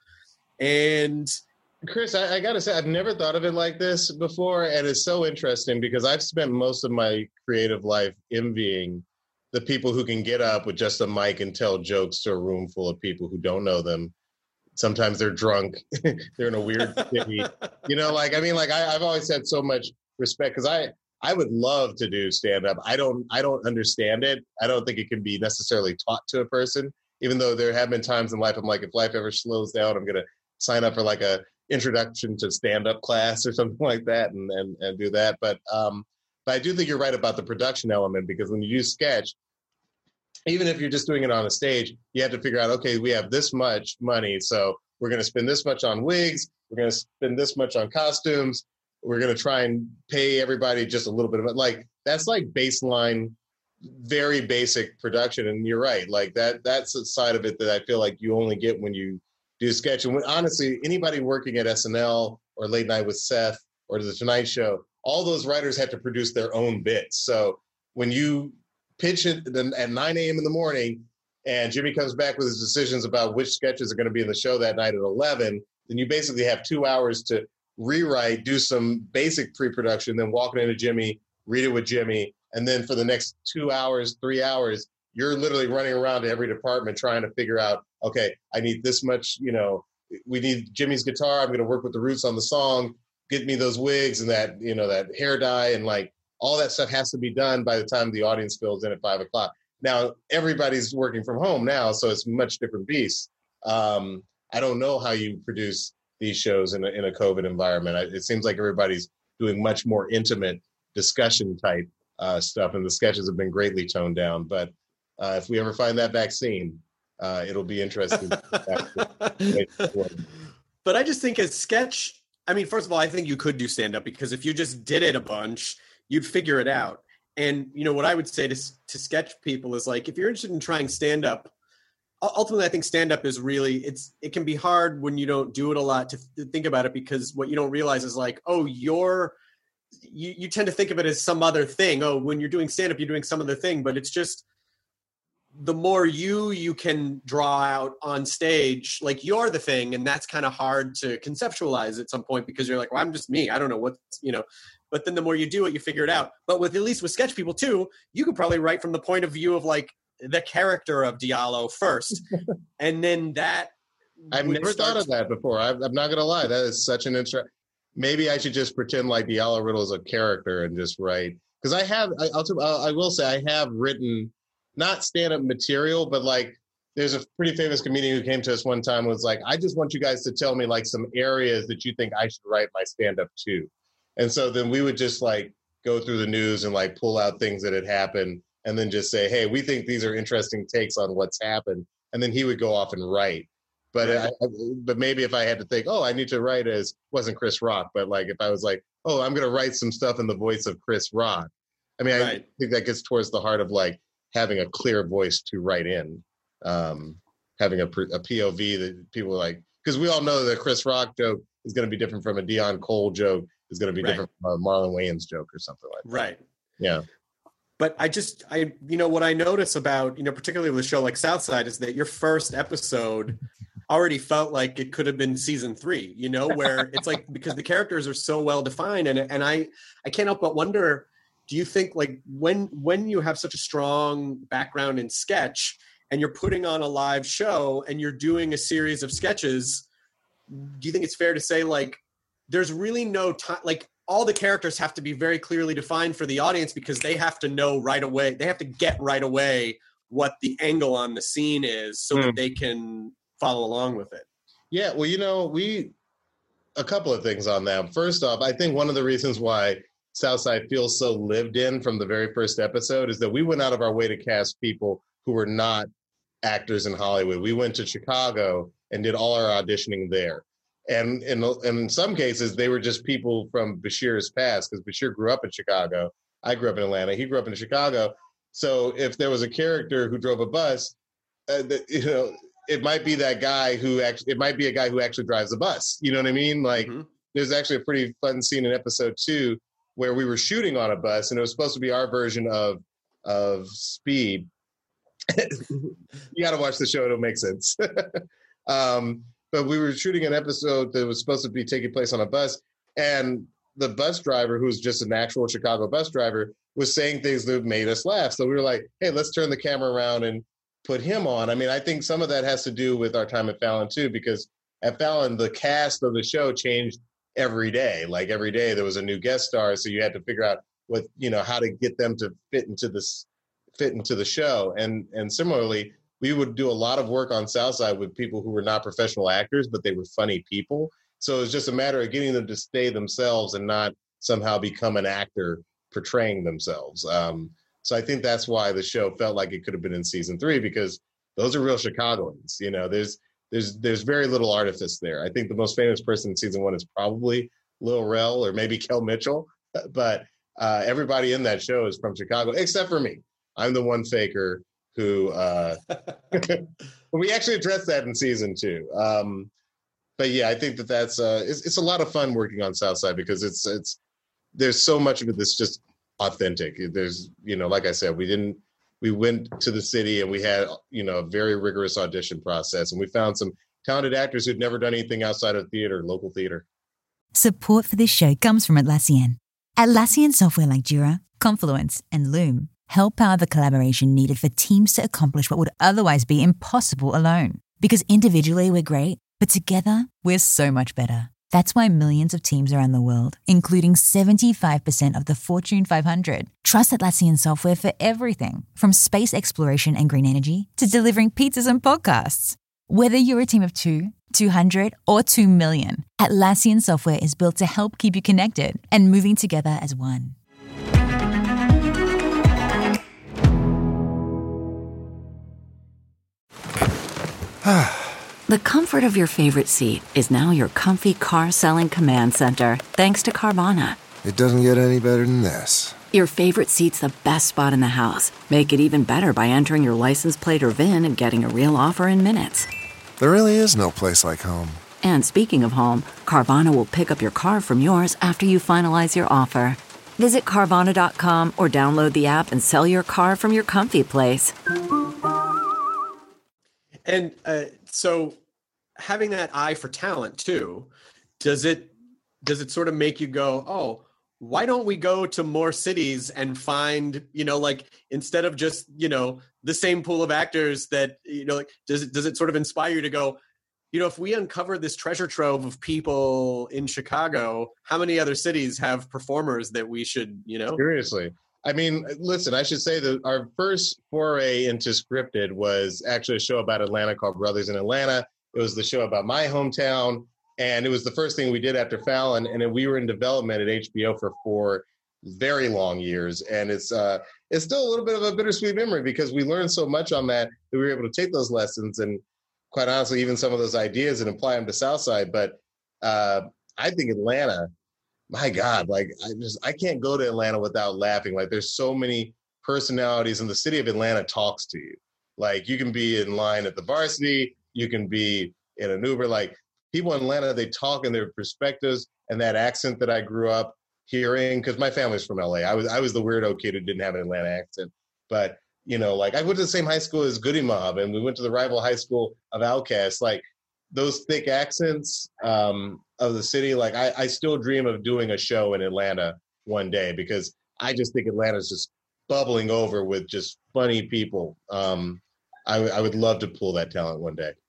And Chris, I, I got to say, I've never thought of it like this before, and it's so interesting because I've spent most of my creative life envying the people who can get up with just a mic and tell jokes to a room full of people who don't know them. Sometimes they're drunk. They're in a weird city. You know, like, I mean, like, I, I've always had so much respect because I, I would love to do stand-up. I don't, I don't understand it. I don't think it can be necessarily taught to a person, even though there have been times in life I'm like, if life ever slows down, I'm going to sign up for like a introduction to stand-up class or something like that and, and, and do that. But, um, but I do think you're right about the production element, because when you do sketch, even if you're just doing it on a stage, you have to figure out, okay, we have this much money, so we're going to spend this much on wigs, we're going to spend this much on costumes, we're going to try and pay everybody just a little bit of it. Like, that's like baseline, very basic production. And you're right, like that, that's the side of it that I feel like you only get when you do sketch. And when, honestly, anybody working at S N L or Late Night with Seth or The Tonight Show, all those writers have to produce their own bits. So when you pitch it at nine a.m. in the morning and Jimmy comes back with his decisions about which sketches are going to be in the show that night at eleven, then you basically have two hours to rewrite, do some basic pre-production, then walk it into Jimmy, read it with Jimmy, and then for the next two hours, three hours, you're literally running around to every department trying to figure out, okay, I need this much, you know, we need Jimmy's guitar, I'm going to work with the Roots on the song, get me those wigs and that, you know, that hair dye, and like all that stuff has to be done by the time the audience fills in at five o'clock. Now, everybody's working from home now, so it's a much different beast. Um, I don't know how you produce these shows in a, in a COVID environment. I, it seems like everybody's doing much more intimate discussion type uh, stuff, and the sketches have been greatly toned down. But uh, if we ever find that vaccine, uh, it'll be interesting. But I just think as sketch, I mean, first of all, I think you could do stand-up, because if you just did it a bunch, you'd figure it out. And, you know, what I would say to to sketch people is, like, if you're interested in trying stand-up, ultimately, I think stand-up is really, it's it can be hard when you don't do it a lot to, to think about it, because what you don't realize is, like, oh, you're, you, you tend to think of it as some other thing. Oh, when you're doing stand-up, you're doing some other thing. But it's just, the more you you can draw out on stage, like, you're the thing, and that's kind of hard to conceptualize at some point, because you're like, well, I'm just me. I don't know what, you know. But then the more you do it, you figure it out. But with, at least with sketch people too, you could probably write from the point of view of, like, the character of Diallo first, and then that. I've never thought of that before. I'm, I'm not going to lie. That is such an interest. Maybe I should just pretend like Diallo Riddle is a character and just write. Because I have, I, I'll, I will say, I have written not stand-up material, but, like, there's a pretty famous comedian who came to us one time and was like, I just want you guys to tell me, like, some areas that you think I should write my stand-up to. And so then we would just, like, go through the news and, like, pull out things that had happened and then just say, hey, we think these are interesting takes on what's happened. And then he would go off and write. But right. I, but maybe if I had to think, oh, I need to write as, wasn't Chris Rock, but, like, if I was like, oh, I'm going to write some stuff in the voice of Chris Rock. I mean, right. I think that gets towards the heart of, like, having a clear voice to write in, um, having a, a P O V that people are like, because we all know that Chris Rock joke is going to be different from a Dion Cole joke is going to be Right. different from a Marlon Wayans joke or something like that. Right. Yeah. But I just, I, you know, what I notice about, you know, particularly with a show like Southside is that your first episode already felt like it could have been season three, you know, where it's like, because the characters are so well defined. And, and I, I can't help but wonder, do you think like when, when you have such a strong background in sketch and you're putting on a live show and you're doing a series of sketches, do you think it's fair to say like, there's really no time, like, all the characters have to be very clearly defined for the audience because they have to know right away. They have to get right away what the angle on the scene is so mm. that they can follow along with it. Yeah, well, you know, we, a couple of things on that. First off, I think one of the reasons why Southside feels so lived in from the very first episode is that we went out of our way to cast people who were not actors in Hollywood. We went to Chicago and did all our auditioning there. And in, in some cases, they were just people from Bashir's past, because Bashir grew up in Chicago. I grew up in Atlanta. He grew up in Chicago. So if there was a character who drove a bus, uh, the, you know, it might be that guy who actually, it might be a guy who actually drives a bus. You know what I mean? Like, mm-hmm. There's actually a pretty fun scene in episode two where we were shooting on a bus, and it was supposed to be our version of of Speed. You got to watch the show; it'll make sense. um, But we were shooting an episode that was supposed to be taking place on a bus, and the bus driver, who's just an actual Chicago bus driver, was saying things that made us laugh. So we were like, hey, let's turn the camera around and put him on. I mean, I think some of that has to do with our time at Fallon, too, because at Fallon, the cast of the show changed every day. Like every day there was a new guest star, so you had to figure out what, you know, how to get them to fit into this, fit into the show. And and similarly, we would do a lot of work on Southside with people who were not professional actors, but they were funny people. So it was just a matter of getting them to stay themselves and not somehow become an actor portraying themselves. Um, so I think that's why the show felt like it could have been in season three, because those are real Chicagoans. You know, there's there's there's very little artifice there. I think the most famous person in season one is probably Lil Rel or maybe Kel Mitchell, but uh, everybody in that show is from Chicago, except for me. I'm the one faker who uh, we actually addressed that in season two. Um, but yeah, I think that that's uh, it's, it's a lot of fun working on Southside because it's it's there's so much of it that's just authentic. There's, you know, like I said, we didn't we went to the city and we had, you know, a very rigorous audition process, and we found some talented actors who'd never done anything outside of theater, local theater. Support for this show comes from Atlassian. Atlassian software like Jira, Confluence, and Loom help power the collaboration needed for teams to accomplish what would otherwise be impossible alone. Because individually we're great, but together we're so much better. That's why millions of teams around the world, including seventy-five percent of the Fortune five hundred, trust Atlassian software for everything from space exploration and green energy to delivering pizzas and podcasts. Whether you're a team of two, two hundred, or two million, Atlassian software is built to help keep you connected and moving together as one. The comfort of your favorite seat is now your comfy car-selling command center, thanks to Carvana. It doesn't get any better than this. Your favorite seat's the best spot in the house. Make it even better by entering your license plate or V I N and getting a real offer in minutes. There really is no place like home. And speaking of home, Carvana will pick up your car from yours after you finalize your offer. Visit Carvana dot com or download the app and sell your car from your comfy place. And uh, so having that eye for talent too, does it does it sort of make you go, oh, why don't we go to more cities and find, you know, like instead of just, you know, the same pool of actors that, you know, like, does it does it sort of inspire you to go, you know, if we uncover this treasure trove of people in Chicago, how many other cities have performers that we should, you know? Seriously. I mean, listen, I should say that our first foray into scripted was actually a show about Atlanta called Brothers in Atlanta. It was the show about my hometown, and it was the first thing we did after Fallon, and then we were in development at H B O for four very long years, and it's uh, it's still a little bit of a bittersweet memory because we learned so much on that that we were able to take those lessons and, quite honestly, even some of those ideas and apply them to Southside. But uh, I think Atlanta, my God, like I just I can't go to Atlanta without laughing. Like there's so many personalities, and the city of Atlanta talks to you. Like you can be in line at the Varsity, you can be in an Uber. Like people in Atlanta, they talk in their perspectives and that accent that I grew up hearing, because my family's from L A. I was I was the weirdo kid who didn't have an Atlanta accent. But, you know, like I went to the same high school as Goody Mob, and we went to the rival high school of Outkast. Like those thick accents um, of the city, like I, I still dream of doing a show in Atlanta one day, because I just think Atlanta's just bubbling over with just funny people. Um, I, w- I would love to pull that talent one day.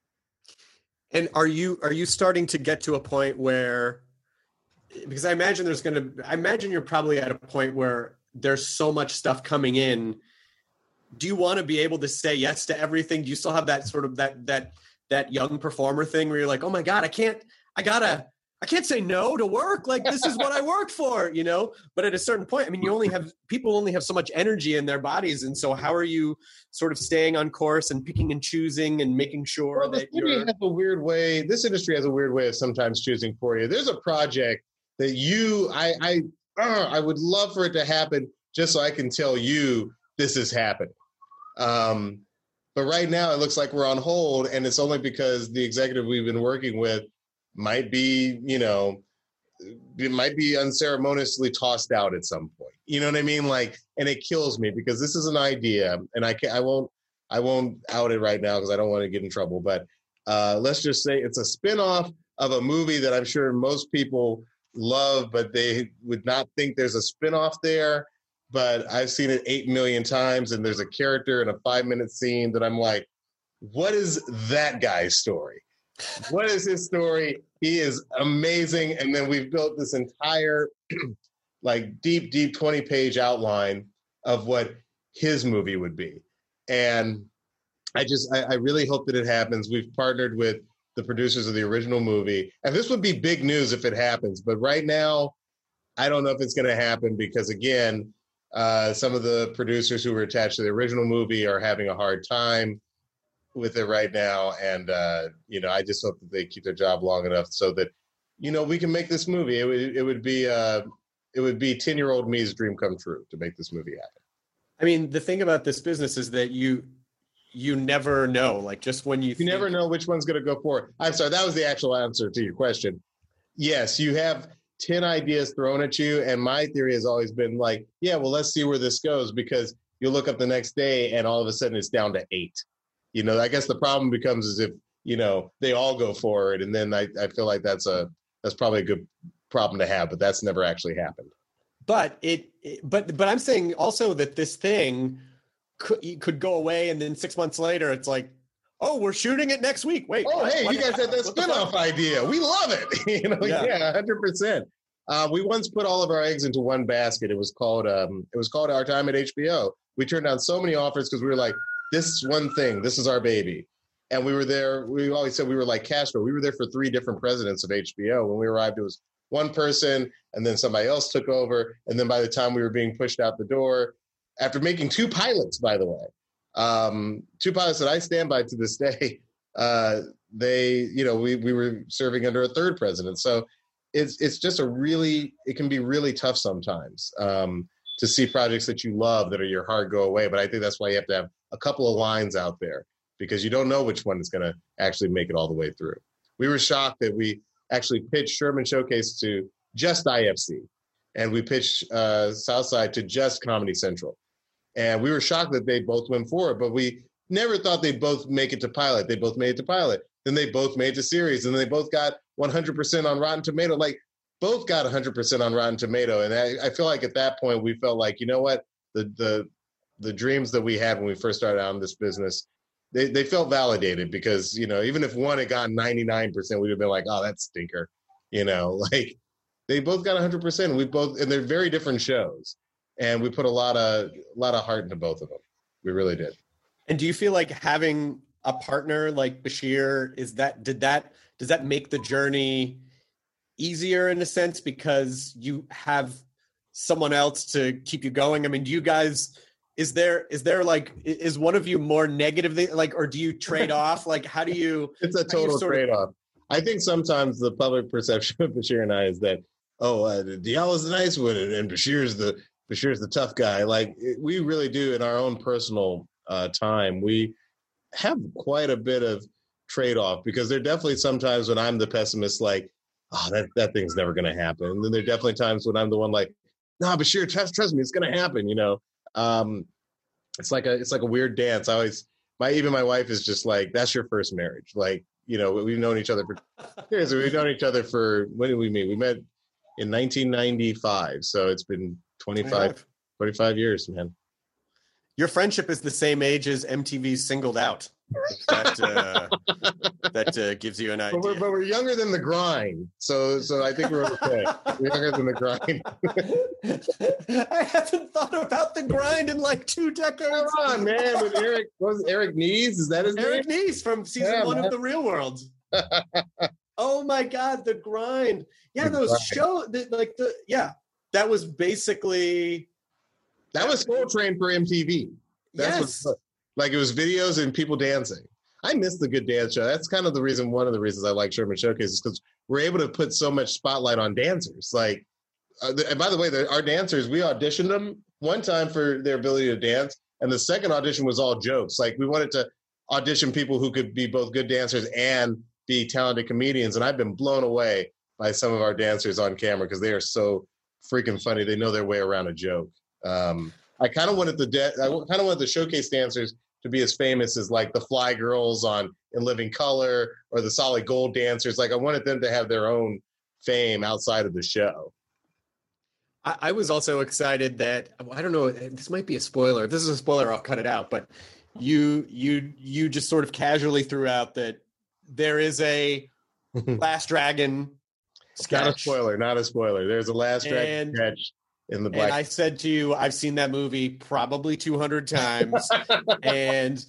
And are you are you starting to get to a point where, because I imagine there's going to, I imagine you're probably at a point where there's so much stuff coming in. Do you want to be able to say yes to everything? Do you still have that sort of that that that young performer thing where you're like, oh my God, I can't, I gotta, I can't say no to work. Like, this is what I work for, you know? But at a certain point, I mean, you only have, people only have so much energy in their bodies. And so how are you sort of staying on course and picking and choosing and making sure well, that you're... has a weird way, this industry has a weird way of sometimes choosing for you. There's a project that you, I, I, uh, I would love for it to happen just so I can tell you this is happening. Um, but right now it looks like we're on hold, and it's only because the executive we've been working with might be, you know, it might be unceremoniously tossed out at some point. You know what I mean? Like, and it kills me because this is an idea, and I can't, I won't, I won't out it right now because I don't want to get in trouble. But uh, let's just say it's a spinoff of a movie that I'm sure most people love, but they would not think there's a spinoff there. But I've seen it eight million times, and there's a character in a five-minute scene that I'm like, what is that guy's story? What is his story? He is amazing. And then we've built this entire like deep, deep twenty-page outline of what his movie would be. And I just, I, I really hope that it happens. We've partnered with the producers of the original movie. And this would be big news if it happens. But right now, I don't know if it's going to happen because, again, uh, some of the producers who were attached to the original movie are having a hard time with it right now. And, uh, you know, I just hope that they keep their job long enough so that, you know, we can make this movie. It would, it would be, uh, it would be ten-year-old me's dream come true to make this movie happen. I mean, the thing about this business is that you, you never know, like just when you, you think... never know which one's going to go forward. I'm sorry. That was the actual answer to your question. Yes. You have ten ideas thrown at you. And my theory has always been like, yeah, well, let's see where this goes, because you look up the next day and all of a sudden it's down to eight. You know, I guess the problem becomes is if, you know, they all go for it. And then I, I feel like that's a, that's probably a good problem to have, but that's never actually happened. But it, it but, but I'm saying also that this thing could, could go away. And then six months later, it's like, oh, we're shooting it next week. Wait. Oh, what, hey, what, you guys had that spinoff idea. We love it. You know, yeah, yeah one hundred percent. Uh, we once put all of our eggs into one basket. It was called, um, it was called Our Time at H B O. We turned down so many offers because we were like, this is one thing. This is our baby. And we were there. We always said we were like Castro. We were there for three different presidents of H B O. When we arrived, it was one person, and then somebody else took over. And then by the time we were being pushed out the door, after making two pilots, by the way, um, two pilots that I stand by to this day, uh, they, you know, we, we were serving under a third president. So it's, it's just a really, it can be really tough sometimes um, to see projects that you love that are your heart go away. But I think that's why you have to have a couple of lines out there, because you don't know which one is going to actually make it all the way through. We were shocked that we actually pitched Sherman Showcase to just I F C, and we pitched uh, Southside to just Comedy Central. And we were shocked that they both went forward, but we never thought they'd both make it to pilot. They both made it to pilot. Then they both made it to series, and they both got one hundred percent on Rotten Tomato. Like, both got one hundred percent on Rotten Tomato. And I, I feel like at that point, we felt like, you know what, the the the dreams that we had when we first started out in this business, they, they felt validated, because, you know, even if one had gotten ninety-nine percent, we'd have been like, oh, that's stinker. You know, like, they both got one hundred percent. We both, and they're very different shows. And we put a lot of a lot of heart into both of them. We really did. And do you feel like having a partner like Bashir, is that, did that, does that make the journey easier in a sense because you have someone else to keep you going? I mean, do you guys, is there, is there like, is one of you more negative, like, or do you trade off? Like, how do you? It's a total trade-off. Of... I think sometimes the public perception of Bashir and I is that, oh, uh, Diallo is the nice one and Bashir's the, Bashir's the tough guy. Like, we really do in our own personal uh, time. We have quite a bit of trade-off, because there are definitely sometimes when I'm the pessimist, like, oh, that, that thing's never going to happen. And then there are definitely times when I'm the one like, no, nah, Bashir, trust, trust me, it's going to happen, you know? Um, it's like a, it's like a weird dance. I always, my, even my wife is just like, that's your first marriage. Like, you know, we've known each other for, seriously, we've known each other for, when did we meet? We met in nineteen ninety-five. So it's been twenty-five, twenty-five years, man. Your friendship is the same age as M T V's Singled Out. That uh, that uh, gives you an idea. But we're, but we're younger than the grind, so so I think we're okay. We're younger than the grind. I haven't thought about the grind in like two decades. Come on, man! With Eric, what was it, Eric Nies? Is that his Eric name? Eric Nies from season yeah, one man. of The Real World. Oh my God, the grind! Yeah, the those shows, like the yeah, that was basically that was Soul Train for M T V. That's yes. what. Like, it was videos and people dancing. I miss the good dance show. That's kind of the reason, one of the reasons I like Sherman Showcase, is because we're able to put so much spotlight on dancers. Like, uh, and by the way, the, our dancers, we auditioned them one time for their ability to dance, and the second audition was all jokes. Like, we wanted to audition people who could be both good dancers and be talented comedians, and I've been blown away by some of our dancers on camera because they are so freaking funny. They know their way around a joke. Um, I kind of wanted the de- I kind of wanted the Showcase dancers to be as famous as like the Fly Girls on In Living Color or the Solid Gold dancers. Like, I wanted them to have their own fame outside of the show. I, I was also excited that, I don't know, this might be a spoiler. If this is a spoiler, I'll cut it out. But you you you just sort of casually threw out that there is a Last Dragon sketch. Not a spoiler, not a spoiler. There's a Last Dragon and, sketch. In the black. And I said to you, I've seen that movie probably two hundred times. And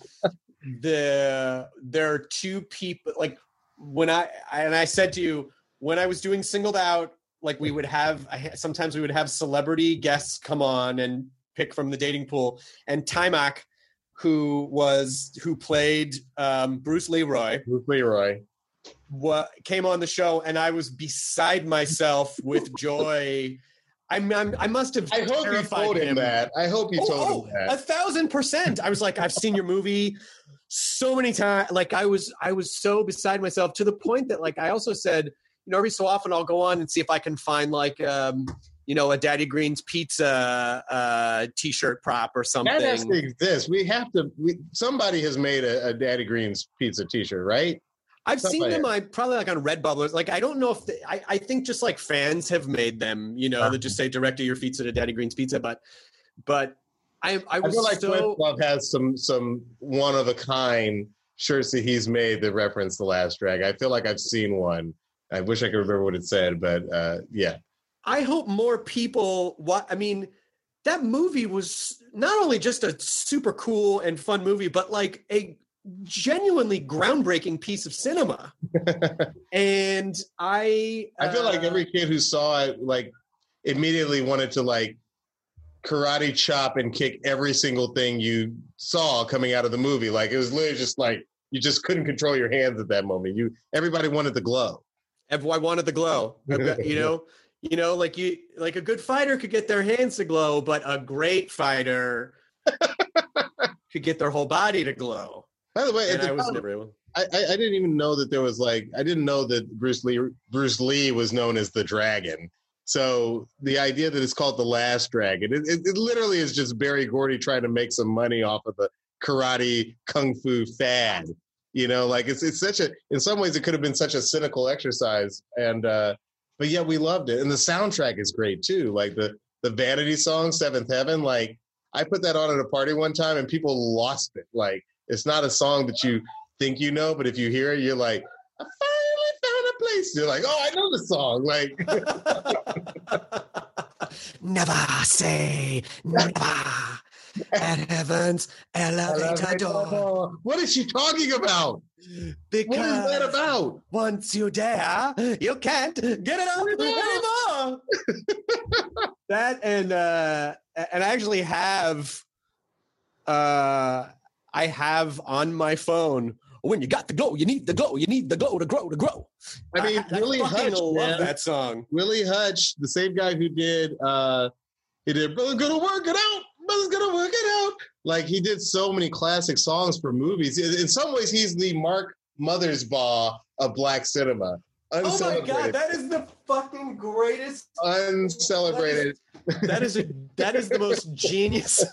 the there are two people, like when I, and I said to you, when I was doing Singled Out, like we would have, sometimes we would have celebrity guests come on and pick from the dating pool. And Taimak, who was, who played um, Bruce Leroy. Bruce Leroy. What, came on the show, and I was beside myself with joy. I'm, I'm, I must have. I hope you told him, him that. I hope you oh, told oh, him that. A thousand percent. I was like, I've seen your movie so many times. Like, I was, I was so beside myself to the point that, like, I also said, you know, every so often I'll go on and see if I can find like, um, you know, a Daddy Green's Pizza uh, T-shirt prop or something. That has to exist. We have to. We, somebody has made a, a Daddy Green's Pizza T-shirt, right? I've seen them. I probably like on Redbubble. Like, I don't know if they, I. I think just like fans have made them. You know, uh-huh. that just say "Direct to your feet" to Daddy Green's Pizza. But, but I. I, was I feel like so. Questlove has some some one of a kind shirts that he's made that reference The Last Dragon. I feel like I've seen one. I wish I could remember what it said, but uh, yeah. I hope more people. What I mean, that movie was not only just a super cool and fun movie, but like a genuinely groundbreaking piece of cinema. And I I feel uh, like every kid who saw it like immediately wanted to like karate chop and kick every single thing you saw coming out of the movie. Like, it was literally just like you just couldn't control your hands at that moment. You everybody wanted the glow. I wanted the glow. You know, you know, like you like a good fighter could get their hands to glow, but a great fighter could get their whole body to glow. By the way, and the I was time, never able. I, I didn't even know that there was like I didn't know that Bruce Lee Bruce Lee was known as the Dragon. So the idea that it's called The Last Dragon, it, it, it literally is just Berry Gordy trying to make some money off of the karate kung fu fad. You know, like it's it's such a in some ways it could have been such a cynical exercise, and uh, but yeah, we loved it, and the soundtrack is great too. Like the the Vanity song Seventh Heaven, like I put that on at a party one time, and people lost it. Like, it's not a song that you think you know, but if you hear it, you're like, I finally found a place. You're like, oh, I know the song. Like, never say never at heaven's elevator door. What is she talking about? Because what is that about? Once you dare, you can't get it up anymore. That and uh, and I actually have uh, I have on my phone. When you got the glow, you need the glow. You need the glow to grow, to grow. I mean, I, Willie I Hutch, love man. that song. Willie Hutch, the same guy who did, uh, he did, Brother's Gonna Work It Out, Brother's Gonna Work It Out. Like, he did so many classic songs for movies. In some ways, he's the Mark Mother's Ball of black cinema. Oh my God, that is the fucking greatest. Uncelebrated. That is, that is, a, that is the most genius.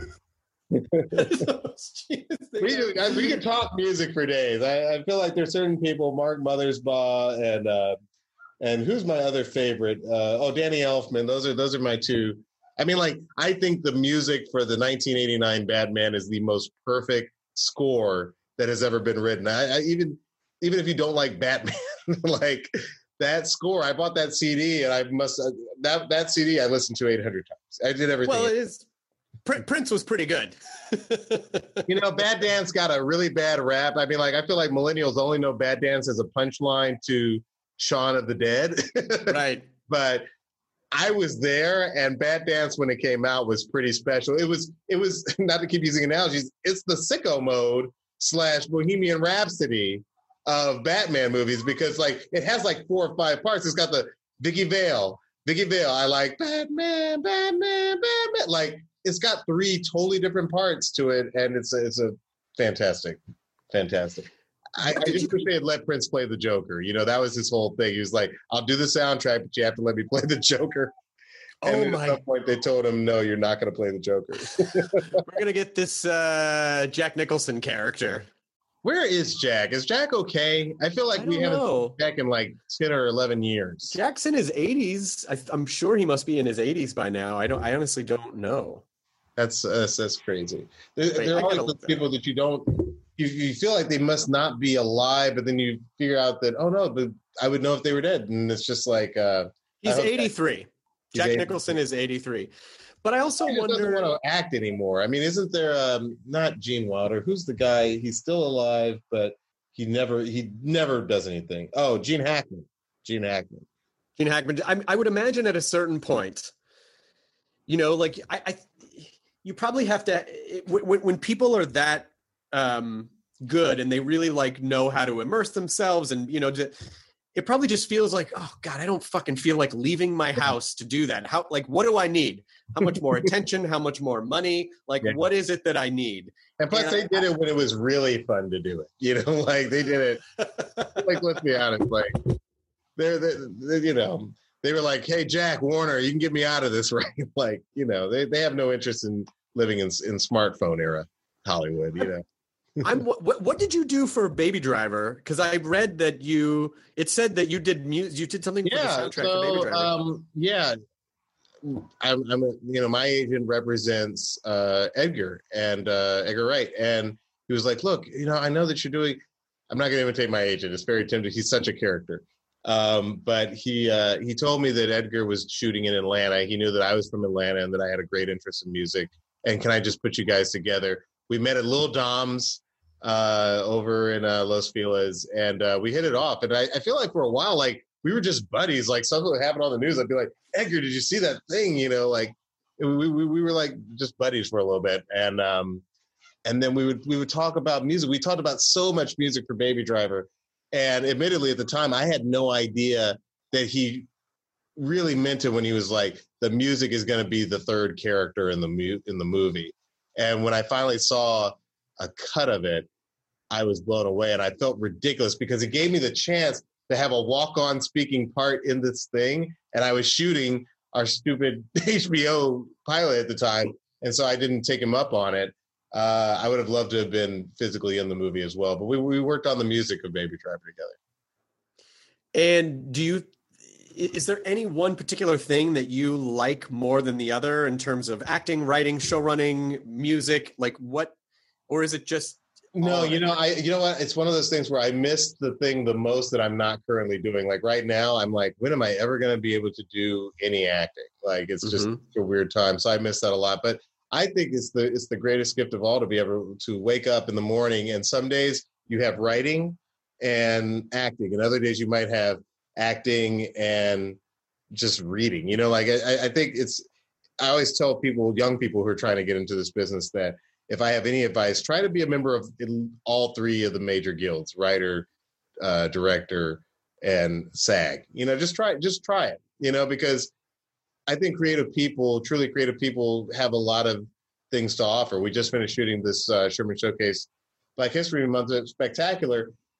That is the most genius thing. We, do, I, we can talk music for days. I, I feel like there's certain people, Mark Mothersbaugh and uh, and who's my other favorite? Uh, oh, Danny Elfman. Those are those are my two. I mean, like, I think the music for the nineteen eighty-nine Batman is the most perfect score that has ever been written. I, I even even if you don't like Batman, like that score, I bought that C D and I must uh, that that C D I listened to eight hundred times. I did everything. Well, it is. Prince was pretty good. You know, Bad Dance got a really bad rap. I mean, like, I feel like millennials only know Bad Dance as a punchline to Shaun of the Dead. Right. But I was there, and Bad Dance, when it came out, was pretty special. It was, it was not to keep using analogies, it's the sicko mode slash Bohemian Rhapsody of Batman movies, because, like, it has, like, four or five parts. It's got the Vicky Vale, Vicky Vale, I like Batman, Batman, Batman. Like, it's got three totally different parts to it, and it's a, it's a fantastic, fantastic. I, I just wish they had let Prince play the Joker. You know, that was his whole thing. He was like, I'll do the soundtrack, but you have to let me play the Joker. And oh then my. at some point, they told him, no, you're not going to play the Joker. We're going to get this uh, Jack Nicholson character. Where is Jack? Is Jack okay? I feel like I we haven't know. seen Jack in like ten or eleven years. Jack's in his eighties. I, I'm sure he must be in his eighties by now. I don't. I honestly don't know. That's uh, that's crazy. There, Wait, there I are always gotta those look that people that you don't, you, you feel like they must not be alive, but then you figure out that, oh no, but I would know if they were dead. And it's just like, uh, He's I hope eighty-three. He's Jack eighty-three. Nicholson is eighty-three. But I also he just wonder. doesn't want to act anymore. I mean, isn't there um, not Gene Wilder? Who's the guy? He's still alive, but he never he never does anything. Oh, Gene Hackman. Gene Hackman. Gene Hackman. I, I would imagine at a certain point, you know, like I, I you probably have to it, when, when people are that um, good and they really like know how to immerse themselves, and you know, to, it probably just feels like, oh God, I don't fucking feel like leaving my house to do that. How, like, what do I need? How much more attention? How much more money? Like, yeah. What is it that I need? And plus, and they I, did it when it was really fun to do it. You know, like they did it. Like, let's be honest, like they're, they're, they're, you know, they were like, "Hey, Jack Warner, you can get me out of this, right?" Like, you know, they, they have no interest in living in in smartphone era Hollywood. You know. I'm. What, what did you do for Baby Driver? Because I read that you. It said that you did music. You did something for yeah, the soundtrack so, for Baby Driver. Um, yeah. I'm, I'm a, you know, my agent represents uh, Edgar and uh, Edgar Wright, and he was like, "Look, you know, I know that you're doing." I'm not going to imitate my agent. It's very tempting. He's such a character, um, but he uh, he told me that Edgar was shooting in Atlanta. He knew that I was from Atlanta and that I had a great interest in music. And can I just put you guys together? We met at Lil Dom's uh, over in uh, Los Feliz, and uh, we hit it off. And I, I feel like for a while, like we were just buddies. Like something would happen on the news, I'd be like, "Edgar, did you see that thing?" You know, like we we, we were like just buddies for a little bit, and um, and then we would we would talk about music. We talked about so much music for Baby Driver, and admittedly at the time, I had no idea that he really meant it when he was like, the music is going to be the third character in the mu- in the movie. And when I finally saw a cut of it, I was blown away, and I felt ridiculous because it gave me the chance to have a walk-on speaking part in this thing, and I was shooting our stupid H B O pilot at the time, and so I didn't take him up on it. Uh, I would have loved to have been physically in the movie as well, but we, we worked on the music of Baby Driver together. And do you, is there any one particular thing that you like more than the other in terms of acting, writing, show running, music? Like what, or is it just? No, you know, I, you know what? It's one of those things where I miss the thing the most that I'm not currently doing. Like right now, I'm like, when am I ever going to be able to do any acting? Like it's just mm-hmm. a weird time. So I miss that a lot. But I think it's the it's the greatest gift of all to be able to wake up in the morning, and some days you have writing and acting, and other days you might have acting and just reading. You know, like I, I think it's. I always tell people, young people who are trying to get into this business, that if I have any advice, try to be a member of all three of the major guilds: writer, uh, director, and SAG. You know, just try just try it. You know, because I think creative people, truly creative people, have a lot of things to offer. We just finished shooting this uh, Sherman Showcase Black History Month Spectacular,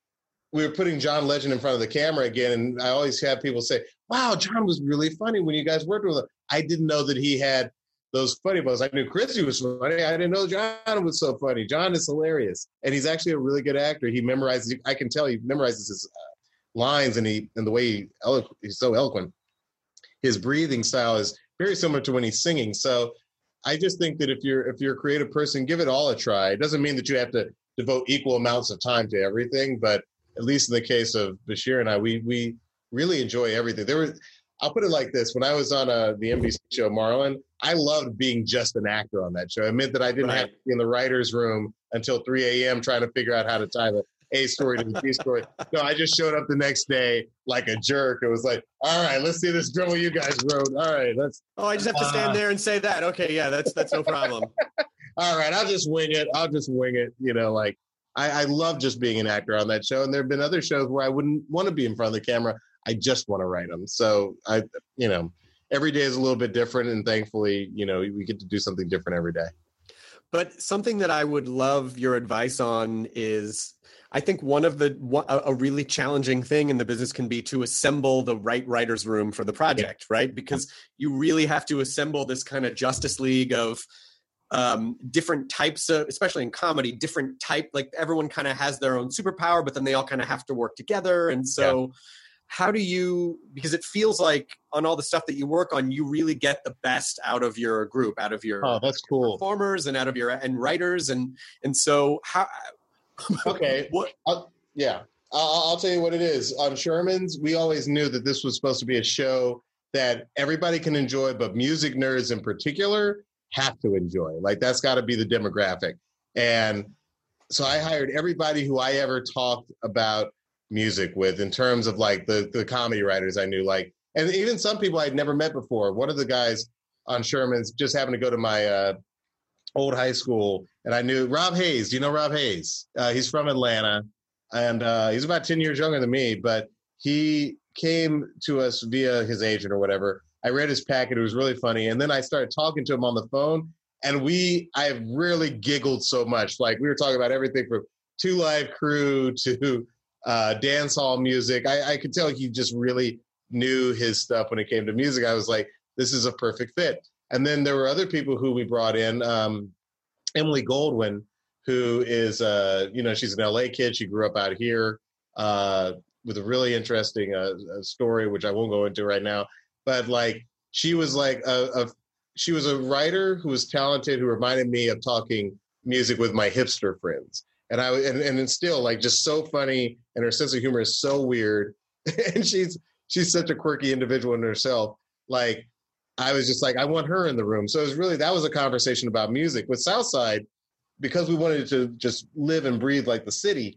we were putting John Legend in front of the camera again, and I always have people say, wow, John was really funny when you guys worked with him. I didn't know that he had those funny bones. I knew Christy was funny. I didn't know John was so funny. John is hilarious. And he's actually a really good actor. He memorizes, I can tell he memorizes his uh, lines, and he and the way he elo- he's so eloquent. His breathing style is very similar to when he's singing. So I just think that if you're if you're a creative person, give it all a try. It doesn't mean that you have to devote equal amounts of time to everything, but at least in the case of Bashir and I, we we really enjoy everything. There was, I'll put it like this: when I was on uh, the N B C show Marlon, I loved being just an actor on that show. It meant that I didn't right. have to be in the writer's room until three a.m. trying to figure out how to tie the A story to the B story. No, I just showed up the next day like a jerk. It was like, all right, let's see this dribble you guys wrote. All right, let's. Oh, I just have to stand uh, there and say that. Okay, yeah, that's that's no problem. All right, I'll just wing it. I'll just wing it. You know, like I, I love just being an actor on that show. And there have been other shows where I wouldn't want to be in front of the camera. I just want to write them. So I, you know, every day is a little bit different, and thankfully, you know, we get to do something different every day. But something that I would love your advice on is, I think one of the a really challenging thing in the business can be to assemble the right writer's room for the project, right? Because you really have to assemble this kind of Justice League of um, different types of, especially in comedy, different type, like everyone kind of has their own superpower, but then they all kind of have to work together. And so yeah. How do you, because it feels like on all the stuff that you work on, you really get the best out of your group, out of your, oh, that's cool. performers and out of your and writers. And, and so how, okay. what, I'll, yeah, I'll, I'll tell you what it is. On Sherman's, we always knew that this was supposed to be a show that everybody can enjoy, but music nerds in particular have to enjoy. Like, that's got to be the demographic. And so I hired everybody who I ever talked about music with, in terms of like the the comedy writers I knew, like, and even some people I'd never met before. One of the guys on Sherman's just happened to go to my uh, old high school, and I knew Rob Hayes. Do you know Rob Hayes? Uh, he's from Atlanta, and uh, he's about ten years younger than me, but he came to us via his agent or whatever. I read his packet. It was really funny. And then I started talking to him on the phone, and we, I have rarely giggled so much. Like, we were talking about everything from Two Live Crew to uh, dance hall music. I, I could tell he just really knew his stuff when it came to music. I was like, this is a perfect fit. And then there were other people who we brought in. Um, Emily Goldwyn, who is, uh, you know, she's an L A kid. She grew up out here uh, with a really interesting uh, story, which I won't go into right now. But like, she was like a, a, she was a writer who was talented, who reminded me of talking music with my hipster friends. And I and, and it's still like just so funny, and her sense of humor is so weird. And she's she's such a quirky individual in herself. Like, I was just like, I want her in the room. So it was really, that was a conversation about music. With Southside, because we wanted to just live and breathe like the city,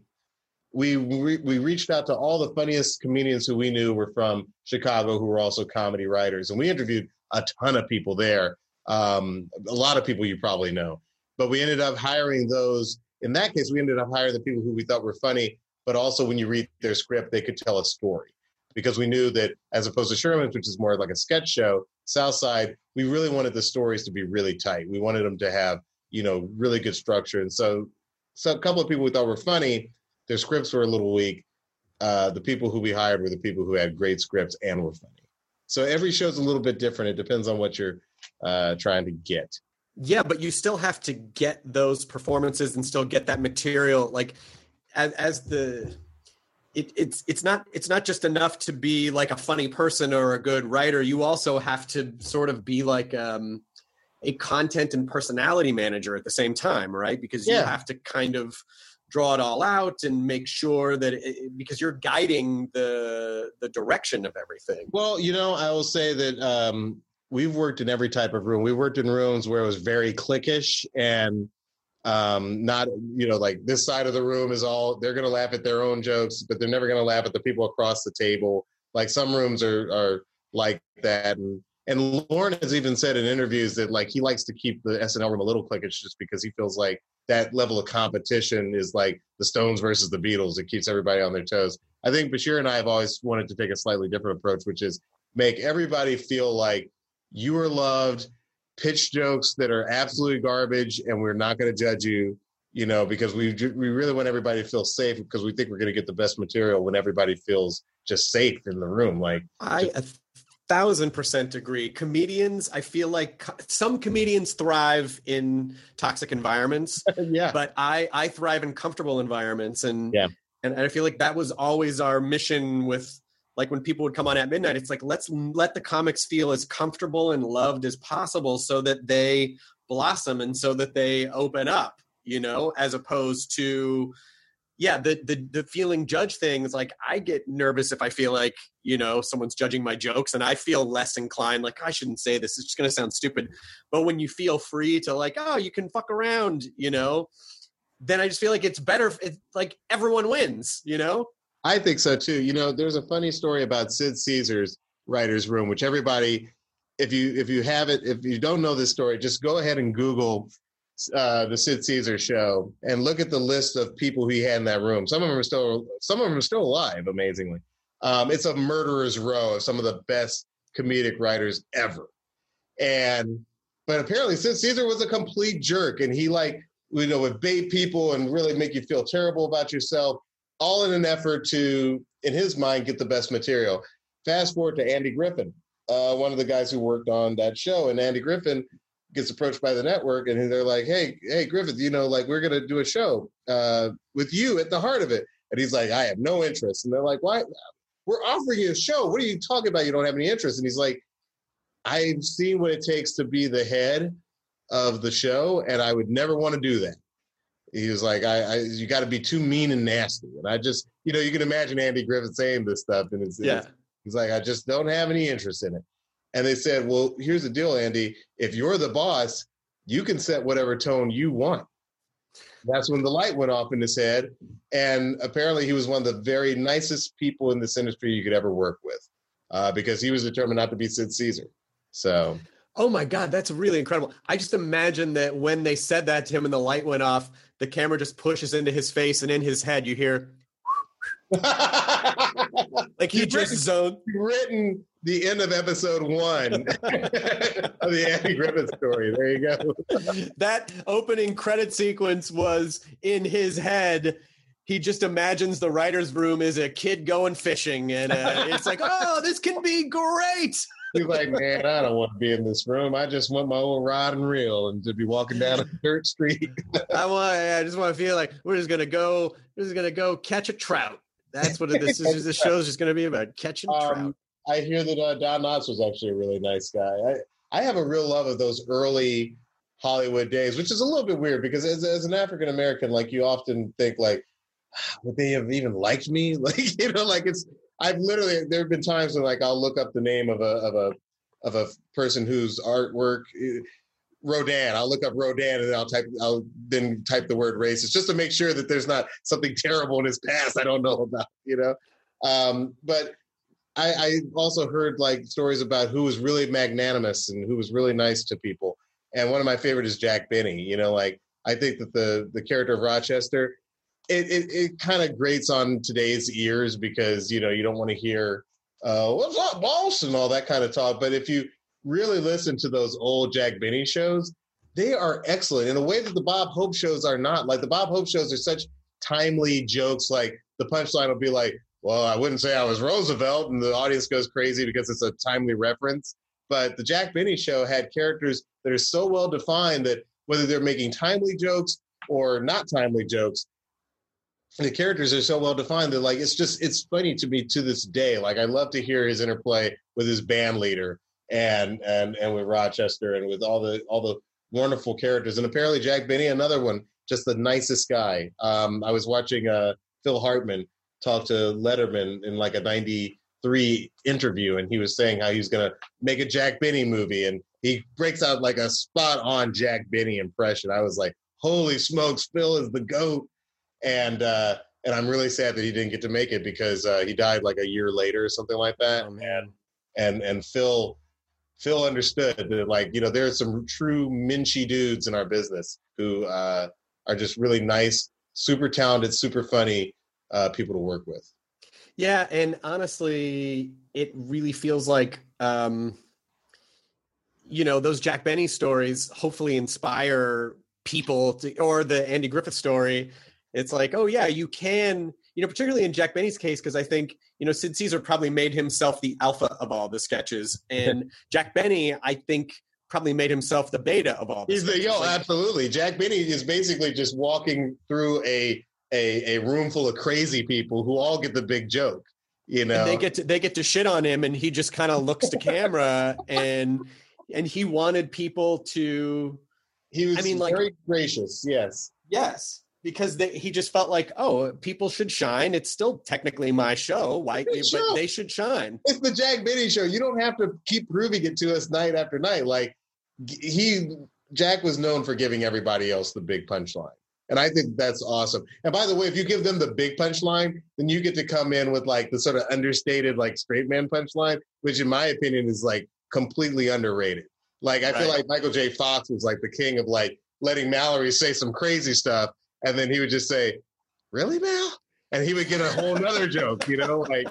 we re- we reached out to all the funniest comedians who we knew were from Chicago, who were also comedy writers. And we interviewed a ton of people there. Um, a lot of people you probably know. But we ended up hiring those. In that case, we ended up hiring the people who we thought were funny, but also when you read their script, they could tell a story. Because we knew that, as opposed to Sherman's, which is more like a sketch show, Southside, we really wanted the stories to be really tight. We wanted them to have, you know, really good structure. And so, so a couple of people we thought were funny, their scripts were a little weak. Uh, the people who we hired were the people who had great scripts and were funny. So every show's a little bit different. It depends on what you're uh, trying to get. Yeah, but you still have to get those performances and still get that material. Like, as, as the... It, it's it's not it's not just enough to be like a funny person or a good writer. You also have to sort of be like um, a content and personality manager at the same time, right? Because you yeah. have to kind of draw it all out and make sure that it, because you're guiding the the direction of everything. Well, you know, I will say that um, we've worked in every type of room. We worked in rooms where it was very cliquish and um not you know like this side of the room is all, they're going to laugh at their own jokes, but they're never going to laugh at the people across the table. Like, some rooms are are like that. And and Lorne has even said in interviews that like he likes to keep the S N L room a little cliquish just because he feels like that level of competition is like the Stones versus the Beatles. It keeps everybody on their toes. I think Bashir and I have always wanted to take a slightly different approach, which is make everybody feel like you are loved, pitch jokes that are absolutely garbage, and we're not going to judge you. you know, because we we really want everybody to feel safe because we think we're going to get the best material when everybody feels just safe in the room. Like I a thousand percent agree. Comedians, I feel like co- some comedians thrive in toxic environments. yeah, but I I thrive in comfortable environments, and yeah, and I feel like that was always our mission with. Like when people would come on at midnight, it's like, let's let the comics feel as comfortable and loved as possible so that they blossom and so that they open up, you know, as opposed to, yeah, the, the, the feeling judge things. Like I get nervous if I feel like, you know, someone's judging my jokes, and I feel less inclined, like I shouldn't say this. It's just going to sound stupid. But when you feel free to like, oh, you can fuck around, you know, then I just feel like it's better. It's like everyone wins, you know? I think so too. You know, there's a funny story about Sid Caesar's writer's room, which everybody, if you if you have it, if you don't know this story, just go ahead and Google uh, the Sid Caesar show and look at the list of people he had in that room. Some of them are still, some of them are still alive, amazingly. Um, it's a murderer's row of some of the best comedic writers ever. And but apparently Sid Caesar was a complete jerk, and he like you know would bait people and really make you feel terrible about yourself, all in an effort to, in his mind, get the best material. Fast forward to Andy Griffin, uh, one of the guys who worked on that show. And Andy Griffin gets approached by the network, and they're like, hey, hey, Griffith, you know, like, we're going to do a show uh, with you at the heart of it. And he's like, I have no interest. And they're like, why? We're offering you a show. What are you talking about? You don't have any interest. And he's like, I've seen what it takes to be the head of the show, and I would never want to do that. He was like, I, I you got to be too mean and nasty. And I just, you know, you can imagine Andy Griffith saying this stuff. And it's, yeah. it's, he's like, I just don't have any interest in it. And they said, well, here's the deal, Andy. If you're the boss, you can set whatever tone you want. That's when the light went off in his head. And apparently he was one of the very nicest people in this industry you could ever work with uh, because he was determined not to be Sid Caesar. So... Oh my God, that's really incredible. I just imagine that when they said that to him and the light went off, the camera just pushes into his face, and in his head you hear like he You've just written, zoned. written the end of episode one of the Andy Griffith story. There you go. That opening credit sequence was in his head. He just imagines the writer's room is a kid going fishing, and uh, it's like, oh, this can be great. He's like, man, I don't want to be in this room. I just want my own rod and reel and to be walking down a dirt street. I want. I just want to feel like we're just gonna go. We're just gonna go catch a trout. That's what this is. This show's just gonna be about, catching um, trout. I hear that uh, Don Knotts was actually a really nice guy. I, I have a real love of those early Hollywood days, which is a little bit weird because as, as an African American, like you often think like, would they have even liked me? Like, you know, like it's. I've literally, there have been times when like I'll look up the name of a of a of a person whose artwork, Rodin. I'll look up Rodin and then I'll type I'll then type the word racist just to make sure that there's not something terrible in his past I don't know about, you know. Um, but I, I also heard like stories about who was really magnanimous and who was really nice to people. And one of my favorite is Jack Benny. You know, like I think that the the character of Rochester. It it, it kind of grates on today's ears because, you know, you don't want to hear, uh, what's up, boss, and all that kind of talk. But if you really listen to those old Jack Benny shows, they are excellent in a way that the Bob Hope shows are not. Like the Bob Hope shows are such timely jokes. Like the punchline will be like, well, I wouldn't say I was Roosevelt, and the audience goes crazy because it's a timely reference. But the Jack Benny show had characters that are so well defined that whether they're making timely jokes or not timely jokes, the characters are so well defined that like it's just it's funny to me to this day. Like I love to hear his interplay with his band leader and and and with Rochester and with all the all the wonderful characters. And apparently Jack Benny, another one, just the nicest guy. Um, I was watching uh, Phil Hartman talk to Letterman in like a ninety-three interview, and he was saying how he was going to make a Jack Benny movie, and he breaks out like a spot on Jack Benny impression. I was like, holy smokes, Phil is the GOAT. And uh, and I'm really sad that he didn't get to make it because uh, he died like a year later or something like that. Oh, man. And and Phil Phil understood that, like, you know, there are some true Minchie dudes in our business who uh, are just really nice, super talented, super funny uh, people to work with. Yeah, and honestly, it really feels like, um, you know, those Jack Benny stories hopefully inspire people to, or the Andy Griffith story. It's like, oh yeah, you can, you know, particularly in Jack Benny's case, because I think, you know, Sid Caesar probably made himself the alpha of all the sketches. And Jack Benny, I think, probably made himself the beta of all the He's sketches. the, yo, like, absolutely. Jack Benny is basically just walking through a, a, a room full of crazy people who all get the big joke, you know? And they get to, they get to shit on him, and he just kind of looks to camera and, and he wanted people to, he was I mean, very like, gracious. Yes. Yes. Because they, he just felt like, oh, people should shine. It's still technically my show, why, but show. they should shine. It's the Jack Benny show. You don't have to keep proving it to us night after night. Like he, Jack was known for giving everybody else the big punchline. And I think that's awesome. And by the way, if you give them the big punchline, then you get to come in with like the sort of understated, like straight man punchline, which in my opinion is like completely underrated. Like I right. feel like Michael J. Fox was like the king of like letting Mallory say some crazy stuff. And then he would just say, really, Mal? And he would get a whole nother joke, you know, like,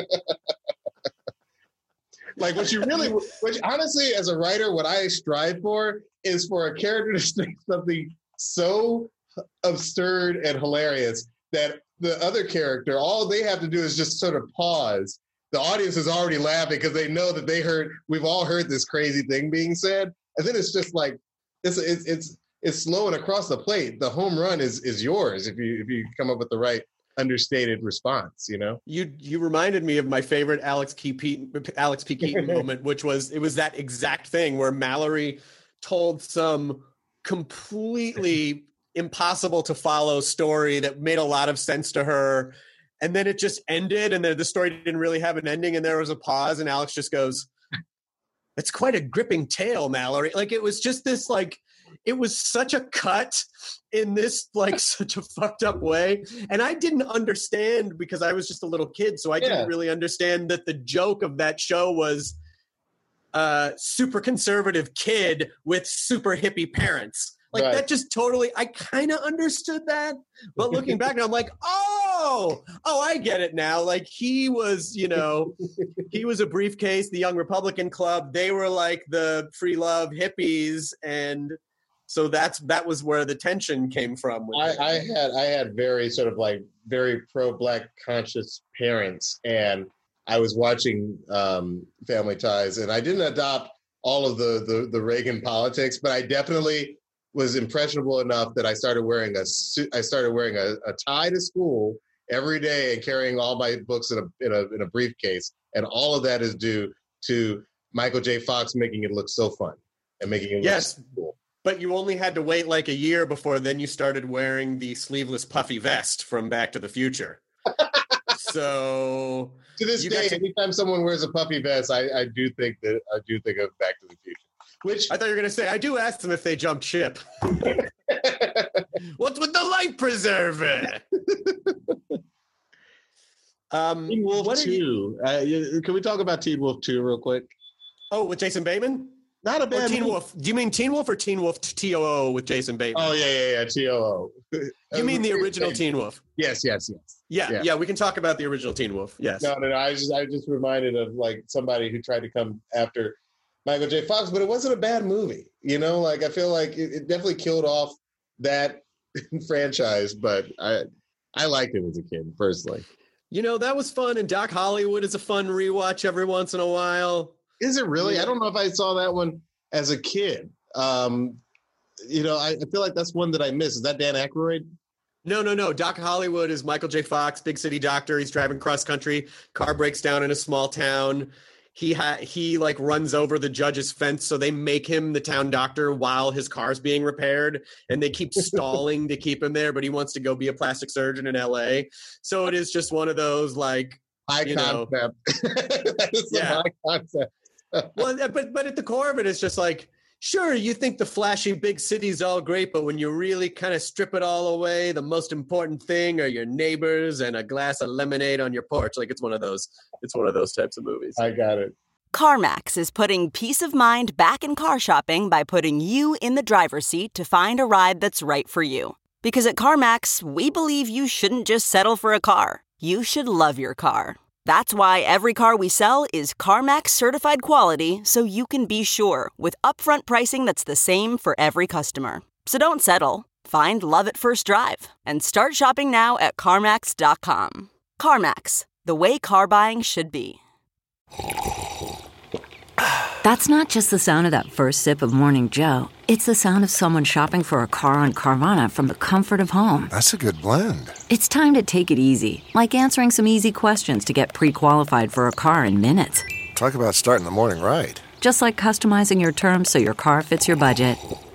like what you really, which honestly, as a writer, what I strive for is for a character to say something so absurd and hilarious that the other character, all they have to do is just sort of pause. The audience is already laughing because they know that they heard, we've all heard this crazy thing being said. And then it's just like, it's, it's, it's, it's slow and across the plate. The home run is is yours if you if you come up with the right understated response, you know? You you reminded me of my favorite Alex P. Keaton, Alex P. Keaton moment, which was, it was that exact thing where Mallory told some completely impossible to follow story that made a lot of sense to her. And then it just ended, and the, the story didn't really have an ending, and there was a pause, and Alex just goes, "It's quite a gripping tale, Mallory." Like, it was just this, like, it was such a cut in this, like, such a fucked up way. And I didn't understand because I was just a little kid. So I yeah. didn't really understand that the joke of that show was a super conservative kid with super hippie parents. Like right. that just totally, I kind of understood that. But looking back now, I'm like, oh, oh, I get it now. Like he was, you know, he was a briefcase, the Young Republican Club. They were like the free love hippies. And so that's that was where the tension came from. With I, I had I had very sort of like very pro-Black conscious parents, and I was watching um, Family Ties, and I didn't adopt all of the, the the Reagan politics, but I definitely was impressionable enough that I started wearing a suit. I started wearing a, a tie to school every day and carrying all my books in a in a in a briefcase, and all of that is due to Michael J. Fox making it look so fun and making it yes. look so cool. But you only had to wait like a year before then you started wearing the sleeveless puffy vest from Back to the Future. So to this day, to... anytime someone wears a puffy vest, I, I do think that I do think of Back to the Future. Which I thought you were going to say, I do ask them if they jumped ship. What's with the life preserver? um, Teen Wolf two. You... Uh, can we talk about Teen Wolf two real quick? Oh, with Jason Bateman? Not a bad or Teen movie. Wolf. Do you mean Teen Wolf or Teen Wolf T O O with Jason Bateman? Oh, yeah, yeah, yeah, T O O. You mean the original Teen Wolf? Yes, yes, yes. Yeah, yeah, yeah, we can talk about the original Teen Wolf. Yes. No, no, no. I was just, I was just reminded of like somebody who tried to come after Michael J. Fox, but it wasn't a bad movie. You know, like I feel like it, it definitely killed off that franchise, but I I liked it as a kid, personally. You know, that was fun, and Doc Hollywood is a fun rewatch every once in a while. Is it really? Yeah. I don't know if I saw that one as a kid. Um, you know, I, I feel like that's one that I missed. Is that Dan Aykroyd? No, no, no. Doc Hollywood is Michael J. Fox, big city doctor. He's driving cross country. Car breaks down in a small town. He ha- he like runs over the judge's fence, so they make him the town doctor while his car's being repaired, and they keep stalling to keep him there, but he wants to go be a plastic surgeon in L A. So it is just one of those like high you concept. Know, that is some yeah. high concept. Well, but but at the core of it, it's just like, sure, you think the flashy big city's all great, but when you really kind of strip it all away, the most important thing are your neighbors and a glass of lemonade on your porch. Like it's one of those, it's one of those types of movies. I got it. CarMax is putting peace of mind back in car shopping by putting you in the driver's seat to find a ride that's right for you. Because at CarMax, we believe you shouldn't just settle for a car. You should love your car. That's why every car we sell is CarMax certified quality, so you can be sure with upfront pricing that's the same for every customer. So don't settle. Find love at first drive and start shopping now at CarMax dot com. CarMax, the way car buying should be. That's not just the sound of that first sip of Morning Joe. It's the sound of someone shopping for a car on Carvana from the comfort of home. That's a good blend. It's time to take it easy, like answering some easy questions to get pre-qualified for a car in minutes. Talk about starting the morning right. Just like customizing your terms so your car fits your budget.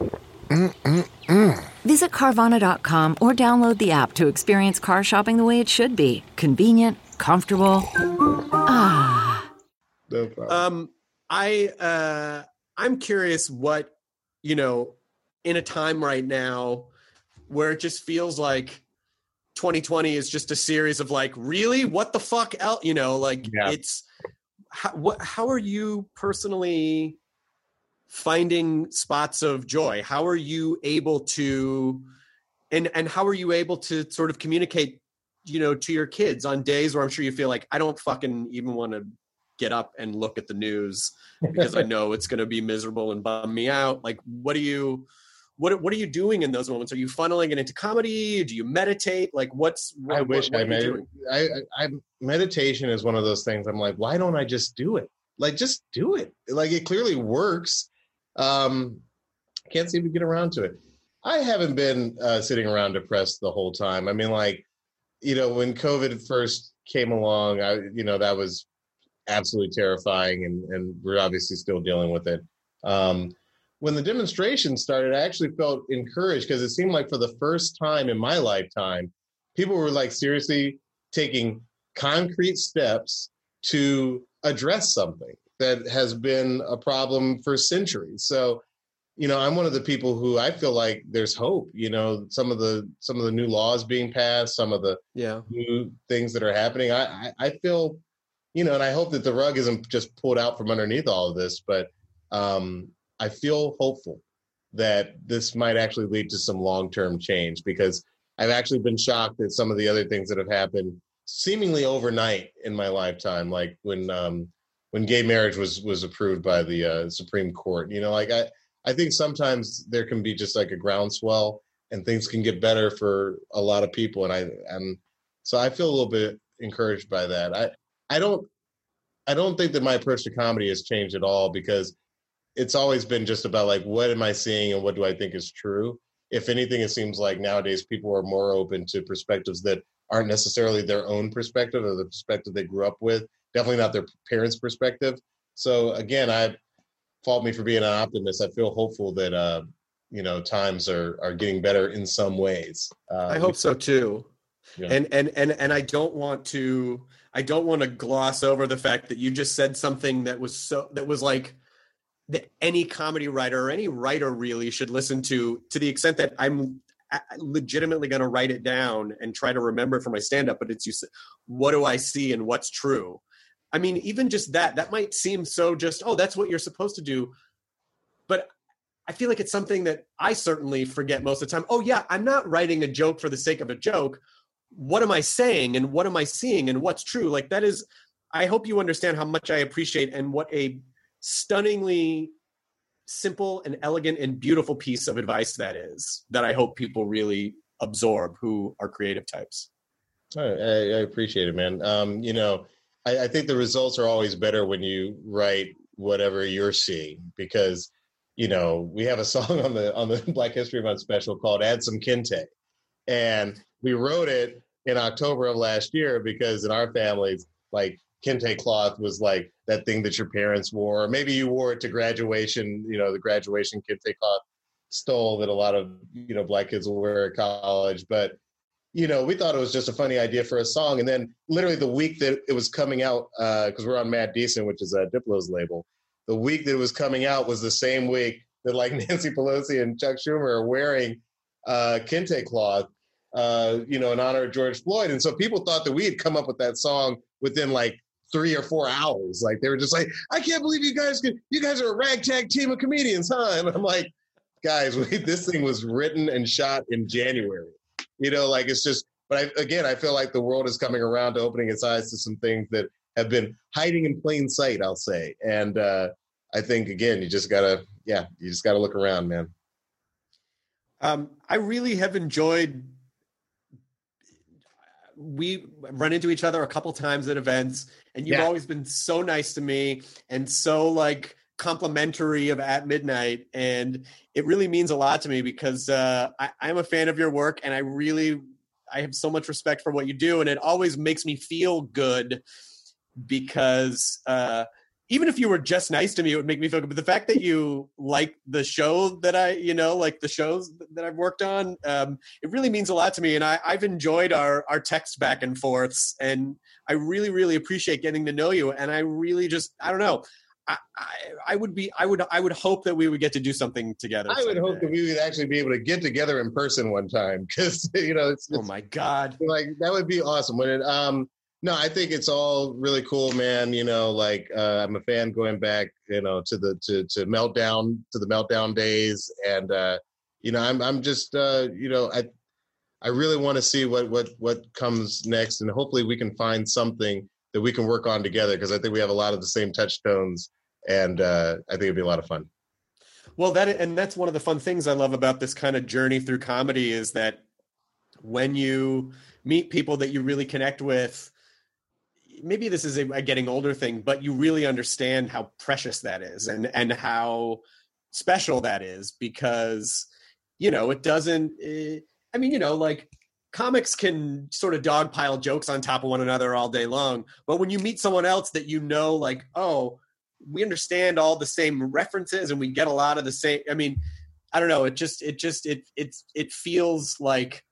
Mm-mm-mm. Visit Carvana dot com or download the app to experience car shopping the way it should be. Convenient, comfortable. Ah. No problem. Um, I, uh, I'm curious what, you know, in a time right now where it just feels like twenty twenty is just a series of like, really, what the fuck else? You know, like yeah. it's, how, what, how are you personally finding spots of joy? How are you able to, and, and how are you able to sort of communicate, you know, to your kids on days where I'm sure you feel like, I don't fucking even want to get up and look at the news because I know it's going to be miserable and bum me out. Like, what do you, what, what are you doing in those moments? Are you funneling it into comedy? Do you meditate? Like what's, what, I wish what, what I made I, I, I, meditation is one of those things. I'm like, why don't I just do it? Like, just do it. Like, it clearly works. Um, can't seem to get around to it. I haven't been uh, sitting around depressed the whole time. I mean, like, you know, when COVID first came along, I, you know, that was absolutely terrifying, and, and we're obviously still dealing with it. Um, when the demonstration started, I actually felt encouraged because it seemed like for the first time in my lifetime, people were like seriously taking concrete steps to address something that has been a problem for centuries. So, you know, I'm one of the people who I feel like there's hope. You know, some of the some of the new laws being passed, some of the yeah. new things that are happening. I, I, I feel, you know, and I hope that the rug isn't just pulled out from underneath all of this, but um, I feel hopeful that this might actually lead to some long-term change, because I've actually been shocked at some of the other things that have happened seemingly overnight in my lifetime, like when um, when gay marriage was was approved by the uh, Supreme Court. You know, like I, I think sometimes there can be just like a groundswell and things can get better for a lot of people. And I and so I feel a little bit encouraged by that. I I don't I don't think that my approach to comedy has changed at all, because it's always been just about like, what am I seeing and what do I think is true? If anything, it seems like nowadays people are more open to perspectives that aren't necessarily their own perspective or the perspective they grew up with, definitely not their parents' perspective. So again, I fault me for being an optimist. I feel hopeful that, uh, you know, times are, are getting better in some ways. Uh, I hope so too. Yeah. And, and, and, and I don't want to, I don't want to gloss over the fact that you just said something that was so, that was like, that any comedy writer or any writer really should listen to, to the extent that I'm legitimately going to write it down and try to remember it for my stand-up. But it's, you said, what do I see and what's true? I mean, even just that, that might seem so just, oh, that's what you're supposed to do. But I feel like it's something that I certainly forget most of the time. Oh yeah, I'm not writing a joke for the sake of a joke. What am I saying and what am I seeing and what's true? Like that is, I hope you understand how much I appreciate and what a stunningly simple and elegant and beautiful piece of advice that is, that I hope people really absorb who are creative types. I, I appreciate it, man. Um, you know, I, I think the results are always better when you write whatever you're seeing, because, you know, we have a song on the on the Black History Month special called Add Some Kente. And we wrote it in October of last year because in our families, like, kente cloth was like that thing that your parents wore. Or maybe you wore it to graduation, you know, the graduation kente cloth stole that a lot of, you know, Black kids will wear at college. But, you know, we thought it was just a funny idea for a song. And then literally the week that it was coming out, because uh, we're on Mad Decent, which is a Diplo's label, the week that it was coming out was the same week that like Nancy Pelosi and Chuck Schumer are wearing uh, kente cloth, uh, you know, in honor of George Floyd. And so people thought that we had come up with that song within like three or four hours. Like they were just like, I can't believe you guys could, you guys are a ragtag team of comedians, huh? And I'm like, guys, we, this thing was written and shot in January. You know, like it's just, but I, again, I feel like the world is coming around to opening its eyes to some things that have been hiding in plain sight, I'll say. And uh, I think, again, you just gotta, yeah, you just gotta look around, man. Um, I really have enjoyed. We run into each other a couple times at events, and you've Yeah. always been so nice to me and so like complimentary of At Midnight, and it really means a lot to me because uh, I, I'm a fan of your work, and I really I have so much respect for what you do, and it always makes me feel good because uh, even if you were just nice to me, it would make me feel good. But the fact that you like the show that I, you know, like the shows that I've worked on, um, it really means a lot to me. And I, I've enjoyed our, our text back and forths, and I really, really appreciate getting to know you. And I really just, I don't know. I, I, I would be, I would, I would hope that we would get to do something together. I would someday. hope that we would actually be able to get together in person one time because, you know, it's, it's oh my God. like, that would be awesome. When it, um, no, I think it's all really cool, man. You know, like uh, I'm a fan going back, you know, to the to to Meltdown to the Meltdown days, and uh, you know, I'm I'm just uh, you know, I I really want to see what what what comes next, and hopefully we can find something that we can work on together because I think we have a lot of the same touchstones, and uh, I think it'd be a lot of fun. Well, that and that's one of the fun things I love about this kind of journey through comedy is that when you meet people that you really connect with. Maybe this is a, a getting older thing, but you really understand how precious that is and, and how special that is because, you know, it doesn't, eh, I mean, you know, like comics can sort of dogpile jokes on top of one another all day long. But when you meet someone else that, you know, like, oh, we understand all the same references and we get a lot of the same, I mean, I don't know. It just, it just, it, it's, it feels like,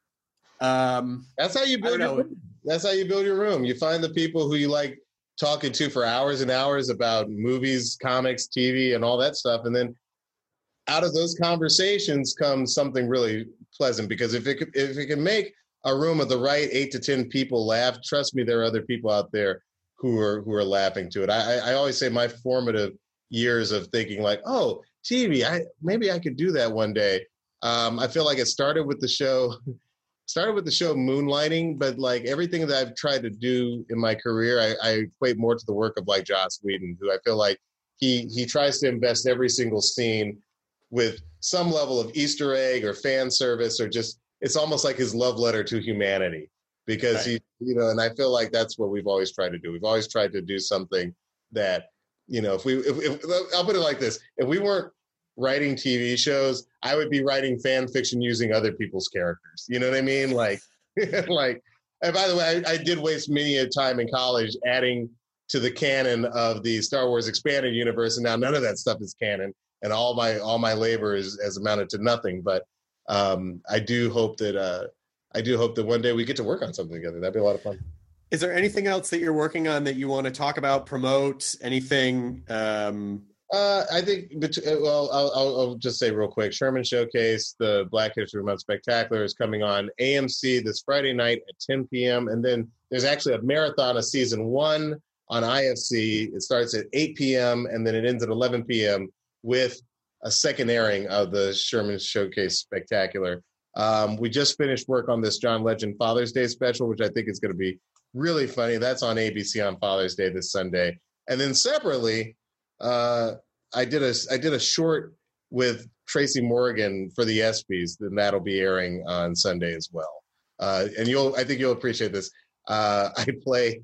um, that's how you build your room. That's how you build your room. You find the people who you like talking to for hours and hours about movies, comics, T V, and all that stuff. And then out of those conversations comes something really pleasant because if it could, if it can make a room of the right eight to ten people laugh, trust me, there are other people out there who are who are laughing to it. I, I always say my formative years of thinking like, oh, T V, I maybe I could do that one day. Um, I feel like it started with the show. Started with the show Moonlighting, but like everything that I've tried to do in my career, I, I equate more to the work of like Joss Whedon, who I feel like he he tries to invest every single scene with some level of Easter egg or fan service, or just it's almost like his love letter to humanity. Because right. he, you know, and I feel like that's what we've always tried to do. We've always tried to do something that, you know, if we, if, if I'll put it like this: if we weren't writing T V shows, I would be writing fan fiction using other people's characters. You know what I mean? Like, like, and by the way, I, I did waste many a time in college adding to the canon of the Star Wars expanded universe. And now none of that stuff is canon. And all my, all my labor is, has amounted to nothing. But um, I do hope that, uh, I do hope that one day we get to work on something together. That'd be a lot of fun. Is there anything else that you're working on that you want to talk about, promote, anything? Um... Uh, I think, well, I'll, I'll, I'll just say real quick, Sherman Showcase, the Black History Month Spectacular is coming on A M C this Friday night at ten p.m. And then there's actually a marathon of season one on I F C. It starts at eight p.m. and then it ends at eleven p.m. with a second airing of the Sherman Showcase Spectacular. Um, we just finished work on this John Legend Father's Day special, which I think is going to be really funny. That's on A B C on Father's Day this Sunday. And then separately, Uh, I did a I did a short with Tracy Morgan for the ESPYs, and that'll be airing on Sunday as well. Uh, and you'll I think you'll appreciate this. Uh, I play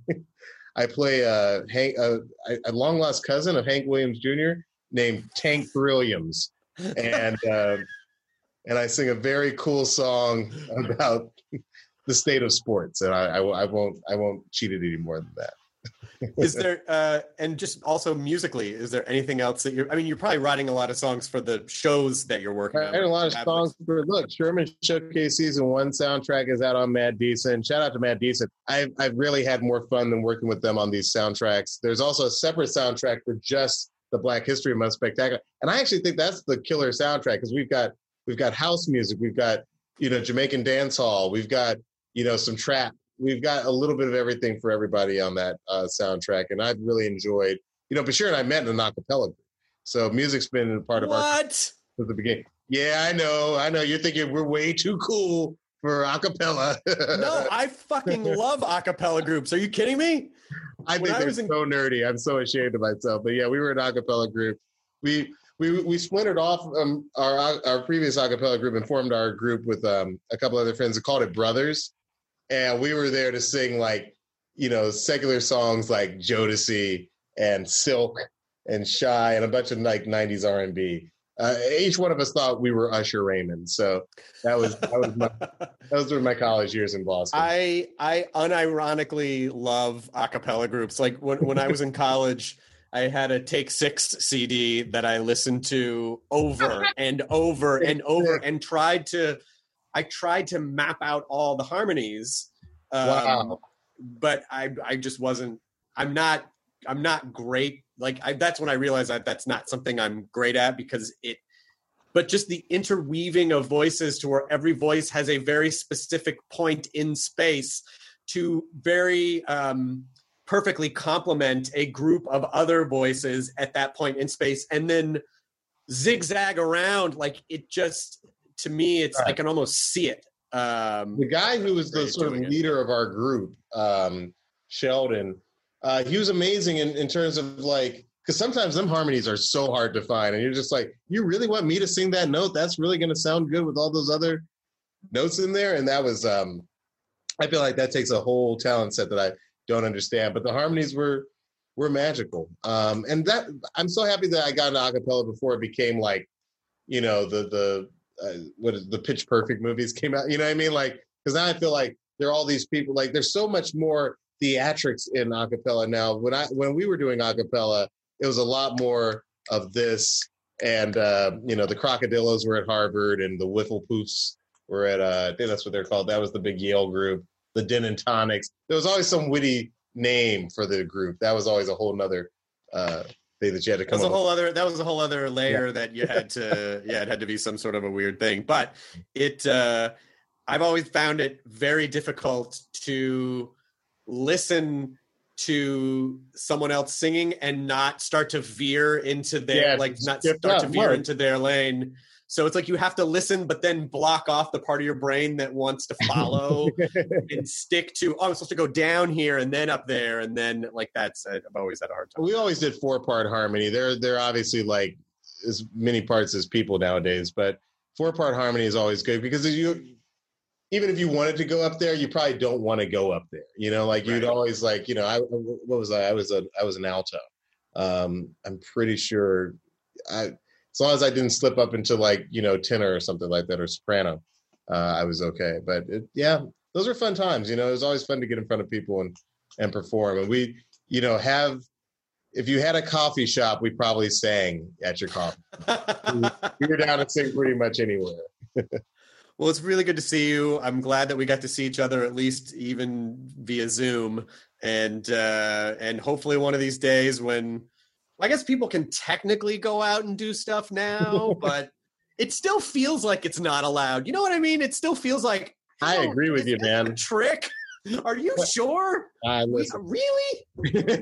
I play a, Hank, a, a long lost cousin of Hank Williams Junior named Tank Williams, and uh, and I sing a very cool song about the state of sports. And I, I, I won't I won't cheat it any more than that. Is there, uh, and just also musically, is there anything else that you're, I mean, you're probably writing a lot of songs for the shows that you're working on. I write a lot of songs for, look, Sherman Showcase Season one soundtrack is out on Mad Decent. Shout out to Mad Decent. I've, I've really had more fun than working with them on these soundtracks. There's also a separate soundtrack for just the Black History Month Spectacular. And I actually think that's the killer soundtrack because we've got, we've got house music, we've got, you know, Jamaican dance hall, we've got, you know, some trap. We've got a little bit of everything for everybody on that uh, soundtrack, and I've really enjoyed. You know, Bashir and I met in an acapella group, so music's been a part of what? our since the beginning. Yeah, I know, I know. You're thinking we're way too cool for acapella. No, I fucking love acapella groups. Are you kidding me? I when think I they're was in- so nerdy. I'm so ashamed of myself. But yeah, we were an acapella group. We we we splintered off um, our our previous a cappella group and formed our group with um, a couple other friends and called it Brothers. And we were there to sing like, you know, secular songs like Jodeci and Silk and Shy and a bunch of like nineties R and B. Uh, each one of us thought we were Usher Raymond. So that was that was my, those were my college years in Boston. I I unironically love a cappella groups. Like when when I was in college, I had a Take Six C D that I listened to over and over and over and tried to I tried to map out all the harmonies. Um, Wow. But I I just wasn't I'm not I'm not great. Like I, that's when I realized that that's not something I'm great at because it, but just the interweaving of voices to where every voice has a very specific point in space to very um, perfectly complement a group of other voices at that point in space and then zigzag around. Like it just, to me, it's, right. I can almost see it. Um, the guy who was the sort of leader it. of our group, um, Sheldon, Uh, he was amazing in, in terms of like, because sometimes them harmonies are so hard to find, and you're just like, you really want me to sing that note? That's really going to sound good with all those other notes in there. And that was, um, I feel like that takes a whole talent set that I don't understand. But the harmonies were were magical, um, and that I'm so happy that I got into a cappella before it became like, you know, the the uh, what is the Pitch Perfect movies came out. You know what I mean? Like, because now I feel like there are all these people. Like, there's so much more theatrics in acapella now. When I when we were doing acapella, it was a lot more of this, and uh, you know, the Crocodillos were at Harvard, and the Wiffle Poofs were at uh, I think that's what they're called. That was the big Yale group. The Din and Tonics. There was always some witty name for the group. That was always a whole nother uh, thing that you had to come. That was up a whole with. other. That was a whole other layer Yeah. that you had to. Yeah, it had to be some sort of a weird thing. But it. Uh, I've always found it very difficult to listen to someone else singing and not start to veer into their Yeah, like not skip start up, to veer right. into their lane. So it's like you have to listen, but then block off the part of your brain that wants to follow and stick to, oh, I'm supposed to go down here and then up there. And then like that's, I've always had a hard time. We always did four part harmony. They're they're obviously like as many parts as people nowadays, but four part harmony is always good because you, even if you wanted to go up there, you probably don't want to go up there. You know, like you'd Right. always like, you know, I what was I? I was a I was an alto. Um, I'm pretty sure I. As long as I didn't slip up into like, you know, tenor or something like that or soprano, uh, I was okay. But it, yeah, those are fun times. You know, it was always fun to get in front of people and, and perform. And we, you know, have, if you had a coffee shop, we probably sang at your coffee. we, we were down to sing pretty much anywhere. Well, it's really good to see you. I'm glad that we got to see each other, at least even via Zoom. And, uh, and hopefully one of these days when, I guess people can technically go out and do stuff now, but it still feels like it's not allowed. You know what I mean? It still feels like I oh, agree with is you, this man. a trick? Are you sure? I We- listen. really?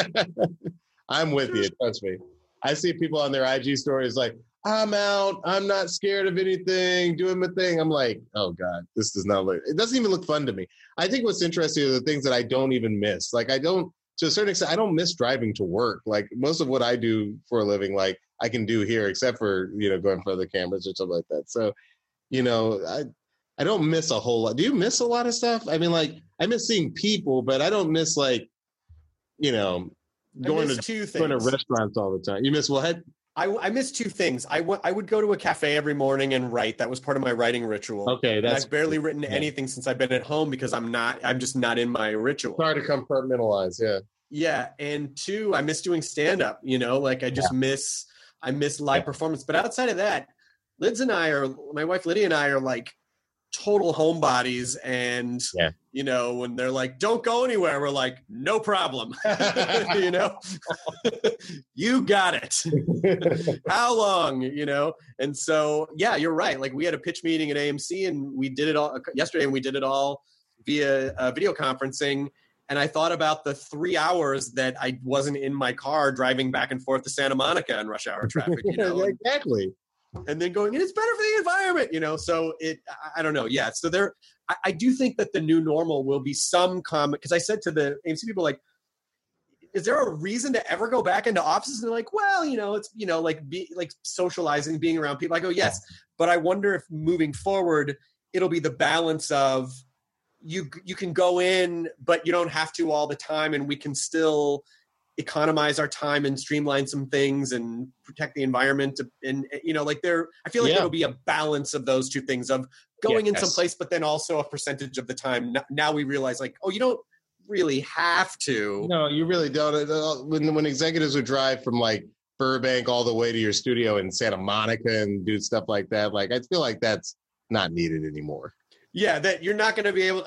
I'm with you. Trust me. I see people on their I G stories like, I'm out. I'm not scared of anything. Doing my thing. I'm like, oh God, this does not look, it doesn't even look fun to me. I think what's interesting are the things that I don't even miss. Like I don't, to a certain extent, I don't miss driving to work. Like most of what I do for a living, like I can do here, except for, you know, going for the cameras or something like that. So, you know, I, I don't miss a whole lot. Do you miss a lot of stuff? I mean, like I miss seeing people, but I don't miss like, you know, going miss to, two going to things. restaurants all the time. You miss what? I, I miss two things. I, w- I would go to a cafe every morning and write. That was part of my writing ritual. Okay, And that's I've barely written yeah. anything since I've been at home because I'm not, I'm just not in my ritual. It's hard to compartmentalize. Yeah. Yeah. And two, I miss doing stand up, you know, like I just miss, I miss live Yeah. performance. But outside of that, Liz and I are, my wife Lydia and I are like total homebodies. And, Yeah. you know, when they're like, don't go anywhere, we're like, no problem. You know, you got it. How long, you know? And so, yeah, you're right. Like we had a pitch meeting at A M C and we did it all yesterday and we did it all via uh, video conferencing. And I thought about the three hours that I wasn't in my car driving back and forth to Santa Monica in rush hour traffic, you know, and, exactly. and then going, it's better for the environment, you know? So it, I, I don't know. Yeah. So there, I, I do think that the new normal will be some common, because I said to the A M C people, like, is there a reason to ever go back into offices? And they're like, well, you know, it's, you know, like be like socializing, being around people. I go, yes, but I wonder if moving forward, it'll be the balance of you, you can go in, but you don't have to all the time. And we can still economize our time and streamline some things and protect the environment. And, you know, like there, I feel like Yeah. it'll be a balance of those two things of going in Yes. someplace, but then also a percentage of the time. N- Now we realize like, oh, you don't really have to. No, you really don't. Uh, When when executives would drive from like Burbank all the way to your studio in Santa Monica and do stuff like that, like I feel like that's not needed anymore. Yeah, that you're not going to be able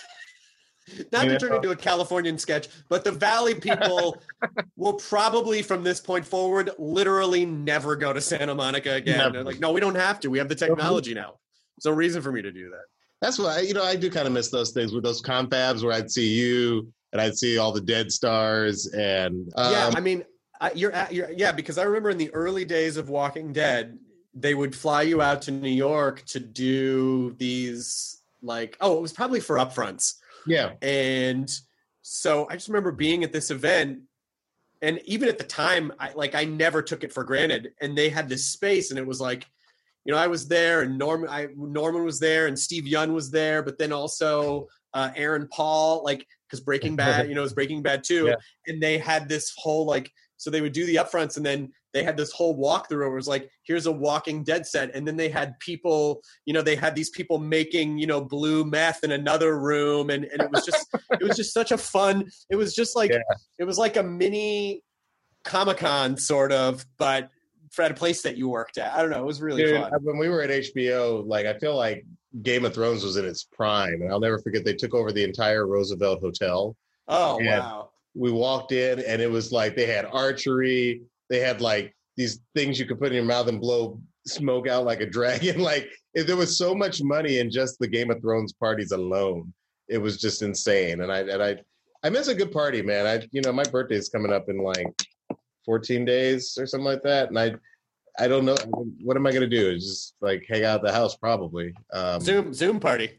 not You to turn know? into a Californian sketch, but the Valley people will probably from this point forward literally never go to Santa Monica again. Never. They're like, no, we don't have to. We have the technology now. There's no reason for me to do that. That's why, you know, I do kind of miss those things with those confabs where I'd see you and I'd see all the dead stars and um, yeah, I mean, I, you're, at, you're yeah, because I remember in the early days of Walking Dead, they would fly you out to New York to do these like, oh, it was probably for upfronts. yeah. And so I just remember being at this event, and even at the time, I like I never took it for granted. And they had this space, and it was like, you know, I was there, and Norman, I, Norman was there, and Steve Yeun was there, but then also uh, Aaron Paul, like because Breaking Bad, you know, it was Breaking Bad too, Yeah. and they had this whole like, so they would do the upfronts, and then they had this whole walkthrough where it was like, here's a Walking Dead set. And then they had people, you know, they had these people making, you know, blue meth in another room. And, and it was just, it was just such a fun, it was just like, Yeah. it was like a mini Comic-Con sort of, but for at a place that you worked at. I don't know. It was really Dude, fun. when we were at H B O, like I feel like Game of Thrones was in its prime, and I'll never forget they took over the entire Roosevelt Hotel. Oh, Yeah. wow. We walked in, and it was like they had archery, they had like these things you could put in your mouth and blow smoke out like a dragon. Like if there was so much money in just the Game of Thrones parties alone. It was just insane, and I and I I miss a good party, man. I you know my birthday's coming up in like fourteen days or something like that, and I. I don't know. What am I going to do? Just like hang out at the house, probably. Um, Zoom, Zoom party.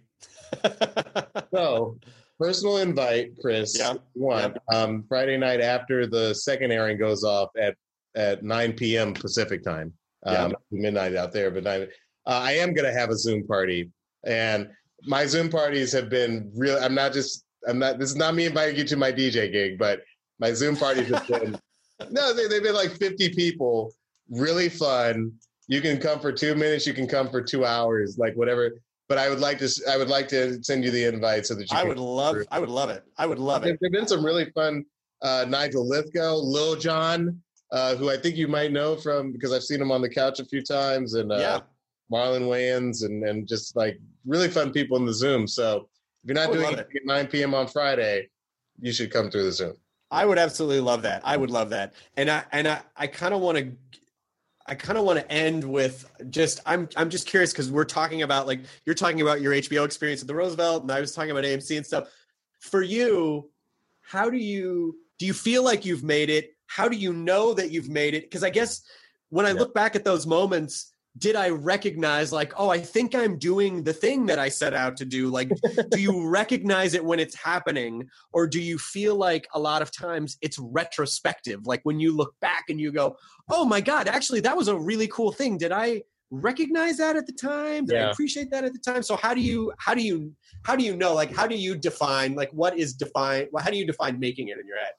So, personal invite, Chris. Yeah. One um, Friday night after the second airing goes off at at nine p.m. Pacific time. Um, midnight out there, but nine, uh, I am going to have a Zoom party, and my Zoom parties have been real. I'm not just. I'm not. This is not me inviting you to my D J gig, but my Zoom parties have been. No, they, they've been like fifty people. Really fun. You can come for two minutes. You can come for two hours, like whatever. But I would like to. I would like to send you the invite so that you. I can would love. I would love it. I would love There it. have been some really fun. Uh, Nigel Lithgow, Lil Jon, uh, who I think you might know from because I've seen him on the couch a few times, and uh, Yeah. Marlon Wayans, and and just like really fun people in the Zoom. So if you're I not would doing love it at nine p.m. on Friday, you should come through the Zoom. I would absolutely love that. I would love that. And I and I, I kind of want to I kind of want to end with just I'm I'm just curious because we're talking about like you're talking about your H B O experience at the Roosevelt, and I was talking about A M C and stuff. For you, how do you do you feel like you've made it? How do you know that you've made it? Because I guess when I Yeah. look back at those moments, did I recognize like, oh, I think I'm doing the thing that I set out to do? Like, do you recognize it when it's happening? Or do you feel like a lot of times it's retrospective? Like when you look back and you go, oh my God, actually, that was a really cool thing. Did I recognize that at the time? Did I Yeah. appreciate that at the time? So how do you, how do you, how do you know, like, how do you define, like, what is define, how do you define making it in your head?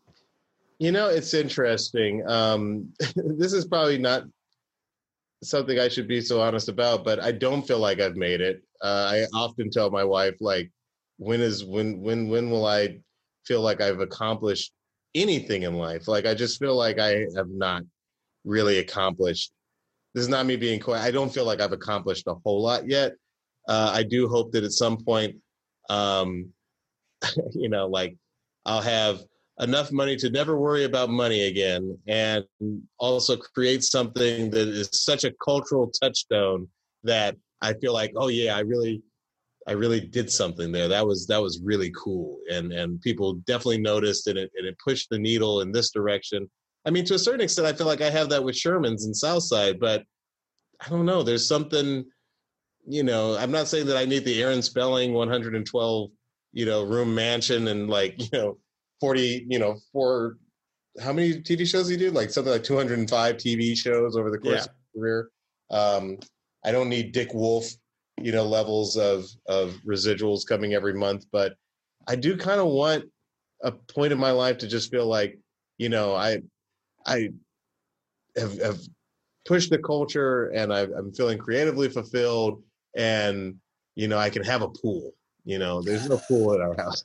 You know, it's interesting. Um, this is probably not something I should be so honest about, but I don't feel like I've made it. Uh, I often tell my wife, like, when is when when when will I feel like I've accomplished anything in life? Like, I just feel like I have not really accomplished. This is not me being coy. I don't feel like I've accomplished a whole lot yet. Uh, I do hope that at some point, um, you know, like I'll have enough money to never worry about money again, and also create something that is such a cultural touchstone that I feel like, oh yeah, I really, I really did something there. That was that was really cool, and and people definitely noticed, and it and it pushed the needle in this direction. I mean, to a certain extent, I feel like I have that with Sherman's and Southside, but I don't know. There's something, you know. I'm not saying that I need the Aaron Spelling one hundred twelve, you know, room mansion and like, you know, forty, you know, for how many T V shows he did? Like something like two hundred five T V shows over the course Yeah. of his career. Um, I don't need Dick Wolf, you know, levels of, of residuals coming every month, but I do kind of want a point in my life to just feel like, you know, I, I have, have pushed the culture and I, I'm feeling creatively fulfilled, and, you know, I can have a pool. You know, there's no pool at our house.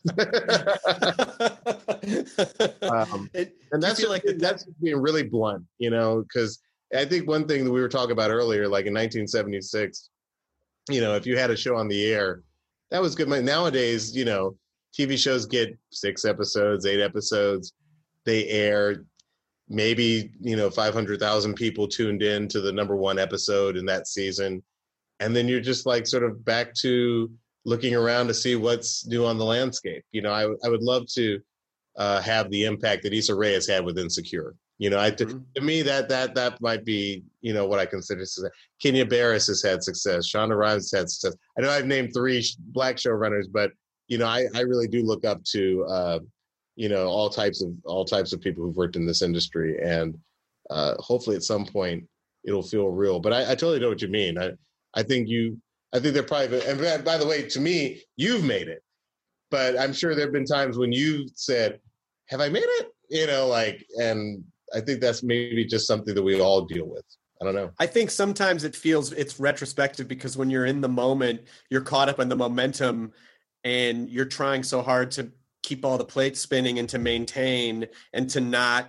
um, It- and do you that's feel just, like that- that's just being really blunt, you know, because I think one thing that we were talking about earlier, like in nineteen seventy-six, you know, if you had a show on the air, that was good. Nowadays, you know, T V shows get six episodes, eight episodes. They air, maybe, you know, five hundred thousand people tuned in to the number one episode in that season. And then you're just like sort of back to looking around to see what's new on the landscape. You know, I, I would love to uh, have the impact that Issa Rae has had with Insecure. You know, I, to, Mm-hmm. to me, that that that might be, you know, what I consider success. Kenya Barris has had success. Shonda Rhimes has had success. I know I've named three sh- black showrunners, but, you know, I, I really do look up to, uh, you know, all types of all types of people who've worked in this industry. And uh, hopefully at some point it'll feel real. But I, I totally know what you mean. I, I think you, I think they're probably, and by the way, to me, you've made it. But I'm sure there have been times when you said, have I made it? You know, like, and I think that's maybe just something that we all deal with. I don't know. I think sometimes it feels it's retrospective because when you're in the moment, you're caught up in the momentum and you're trying so hard to keep all the plates spinning and to maintain and to not,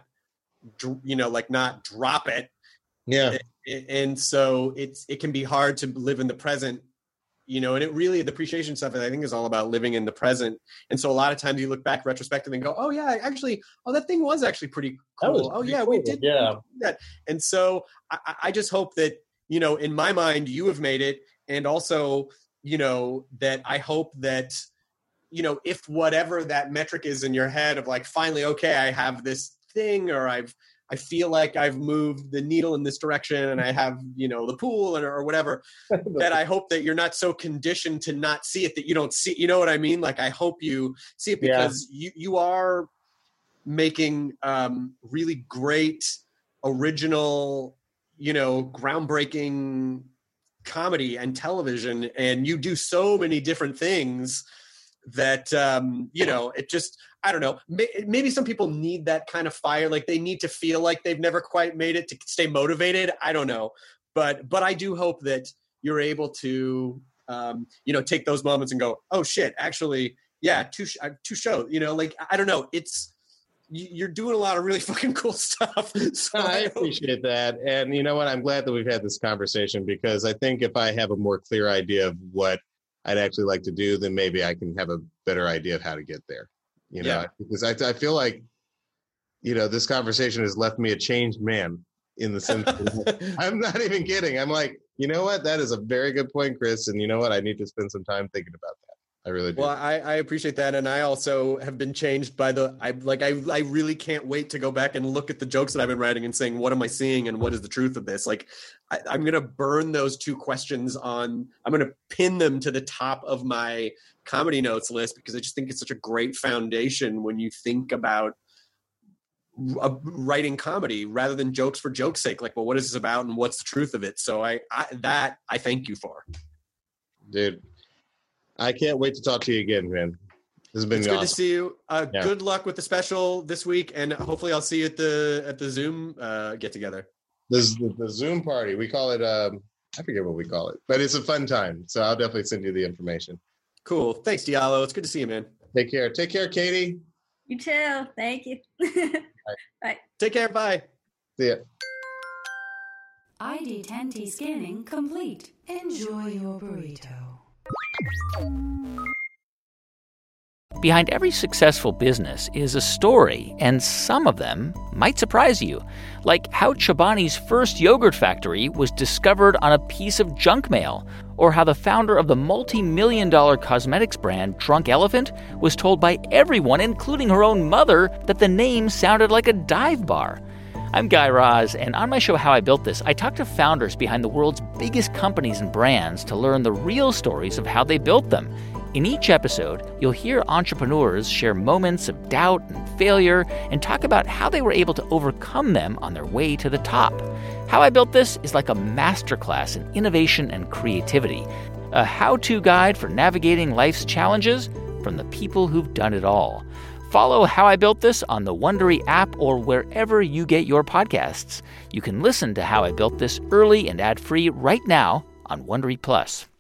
you know, like not drop it. Yeah. And so it's, it can be hard to live in the present, you know, and it really, the appreciation stuff, I think, is all about living in the present. And so a lot of times you look back retrospectively and go, oh yeah, actually, oh, that thing was actually pretty That was cool. Oh pretty yeah, we cool. did Yeah. do that. And so I, I just hope that, you know, in my mind, you have made it. And also, you know, that I hope that, you know, if whatever that metric is in your head of like, finally, okay, I have this thing, or I've, I feel like I've moved the needle in this direction and I have, you know, the pool and, or whatever, that I hope that you're not so conditioned to not see it that you don't see, you know what I mean? Like, I hope you see it because yeah. you, you are making um, really great, original, you know, groundbreaking comedy and television. And you do so many different things that, um, you know, it just, I don't know, maybe some people need that kind of fire. Like they need to feel like they've never quite made it to stay motivated. I don't know. But, but I do hope that you're able to, um, you know, take those moments and go, oh shit, actually, yeah, two, sh- two shows, you know, like, I don't know. It's, you're doing a lot of really fucking cool stuff. So I appreciate that. And you know what? I'm glad that we've had this conversation because I think if I have a more clear idea of what I'd actually like to do, then maybe I can have a better idea of how to get there. You know, yeah. because I, I feel like, you know, this conversation has left me a changed man in the sense that I'm not even kidding. I'm like, you know what? That is a very good point, Chris. And you know what? I need to spend some time thinking about that. I really do. Well, I, I appreciate that. And I also have been changed by the, I like, I, I really can't wait to go back and look at the jokes that I've been writing and saying, what am I seeing? And what is the truth of this? Like, I, I'm going to burn those two questions on, I'm going to pin them to the top of my comedy notes list because I just think it's such a great foundation when you think about uh, writing comedy rather than jokes for joke's sake. Like, well, what is this about and what's the truth of it? So I, I that I thank you for. Dude. I can't wait to talk to you again, man. This has been it's awesome. Good to see you. Uh, yeah. Good luck with the special this week, and hopefully I'll see you at the at the Zoom uh, get together. This is the, the Zoom party. We call it. Um, I forget what we call it, but it's a fun time. So I'll definitely send you the information. Cool. Thanks, Diallo. It's good to see you, man. Take care. Take care, Katie. You too. Thank you. Bye. Bye. Take care. Bye. See ya. I D ten T scanning complete. Enjoy your burrito. Behind every successful business is a story, and some of them might surprise you. Like how Chobani's first yogurt factory was discovered on a piece of junk mail, or how the founder of the multi-million dollar cosmetics brand Drunk Elephant was told by everyone, including her own mother, that the name sounded like a dive bar. I'm Guy Raz, and on my show How I Built This, I talk to founders behind the world's biggest companies and brands to learn the real stories of how they built them. In each episode, you'll hear entrepreneurs share moments of doubt and failure and talk about how they were able to overcome them on their way to the top. How I Built This is like a masterclass in innovation and creativity, a how-to guide for navigating life's challenges from the people who've done it all. Follow How I Built This on the Wondery app or wherever you get your podcasts. You can listen to How I Built This early and ad-free right now on Wondery Plus.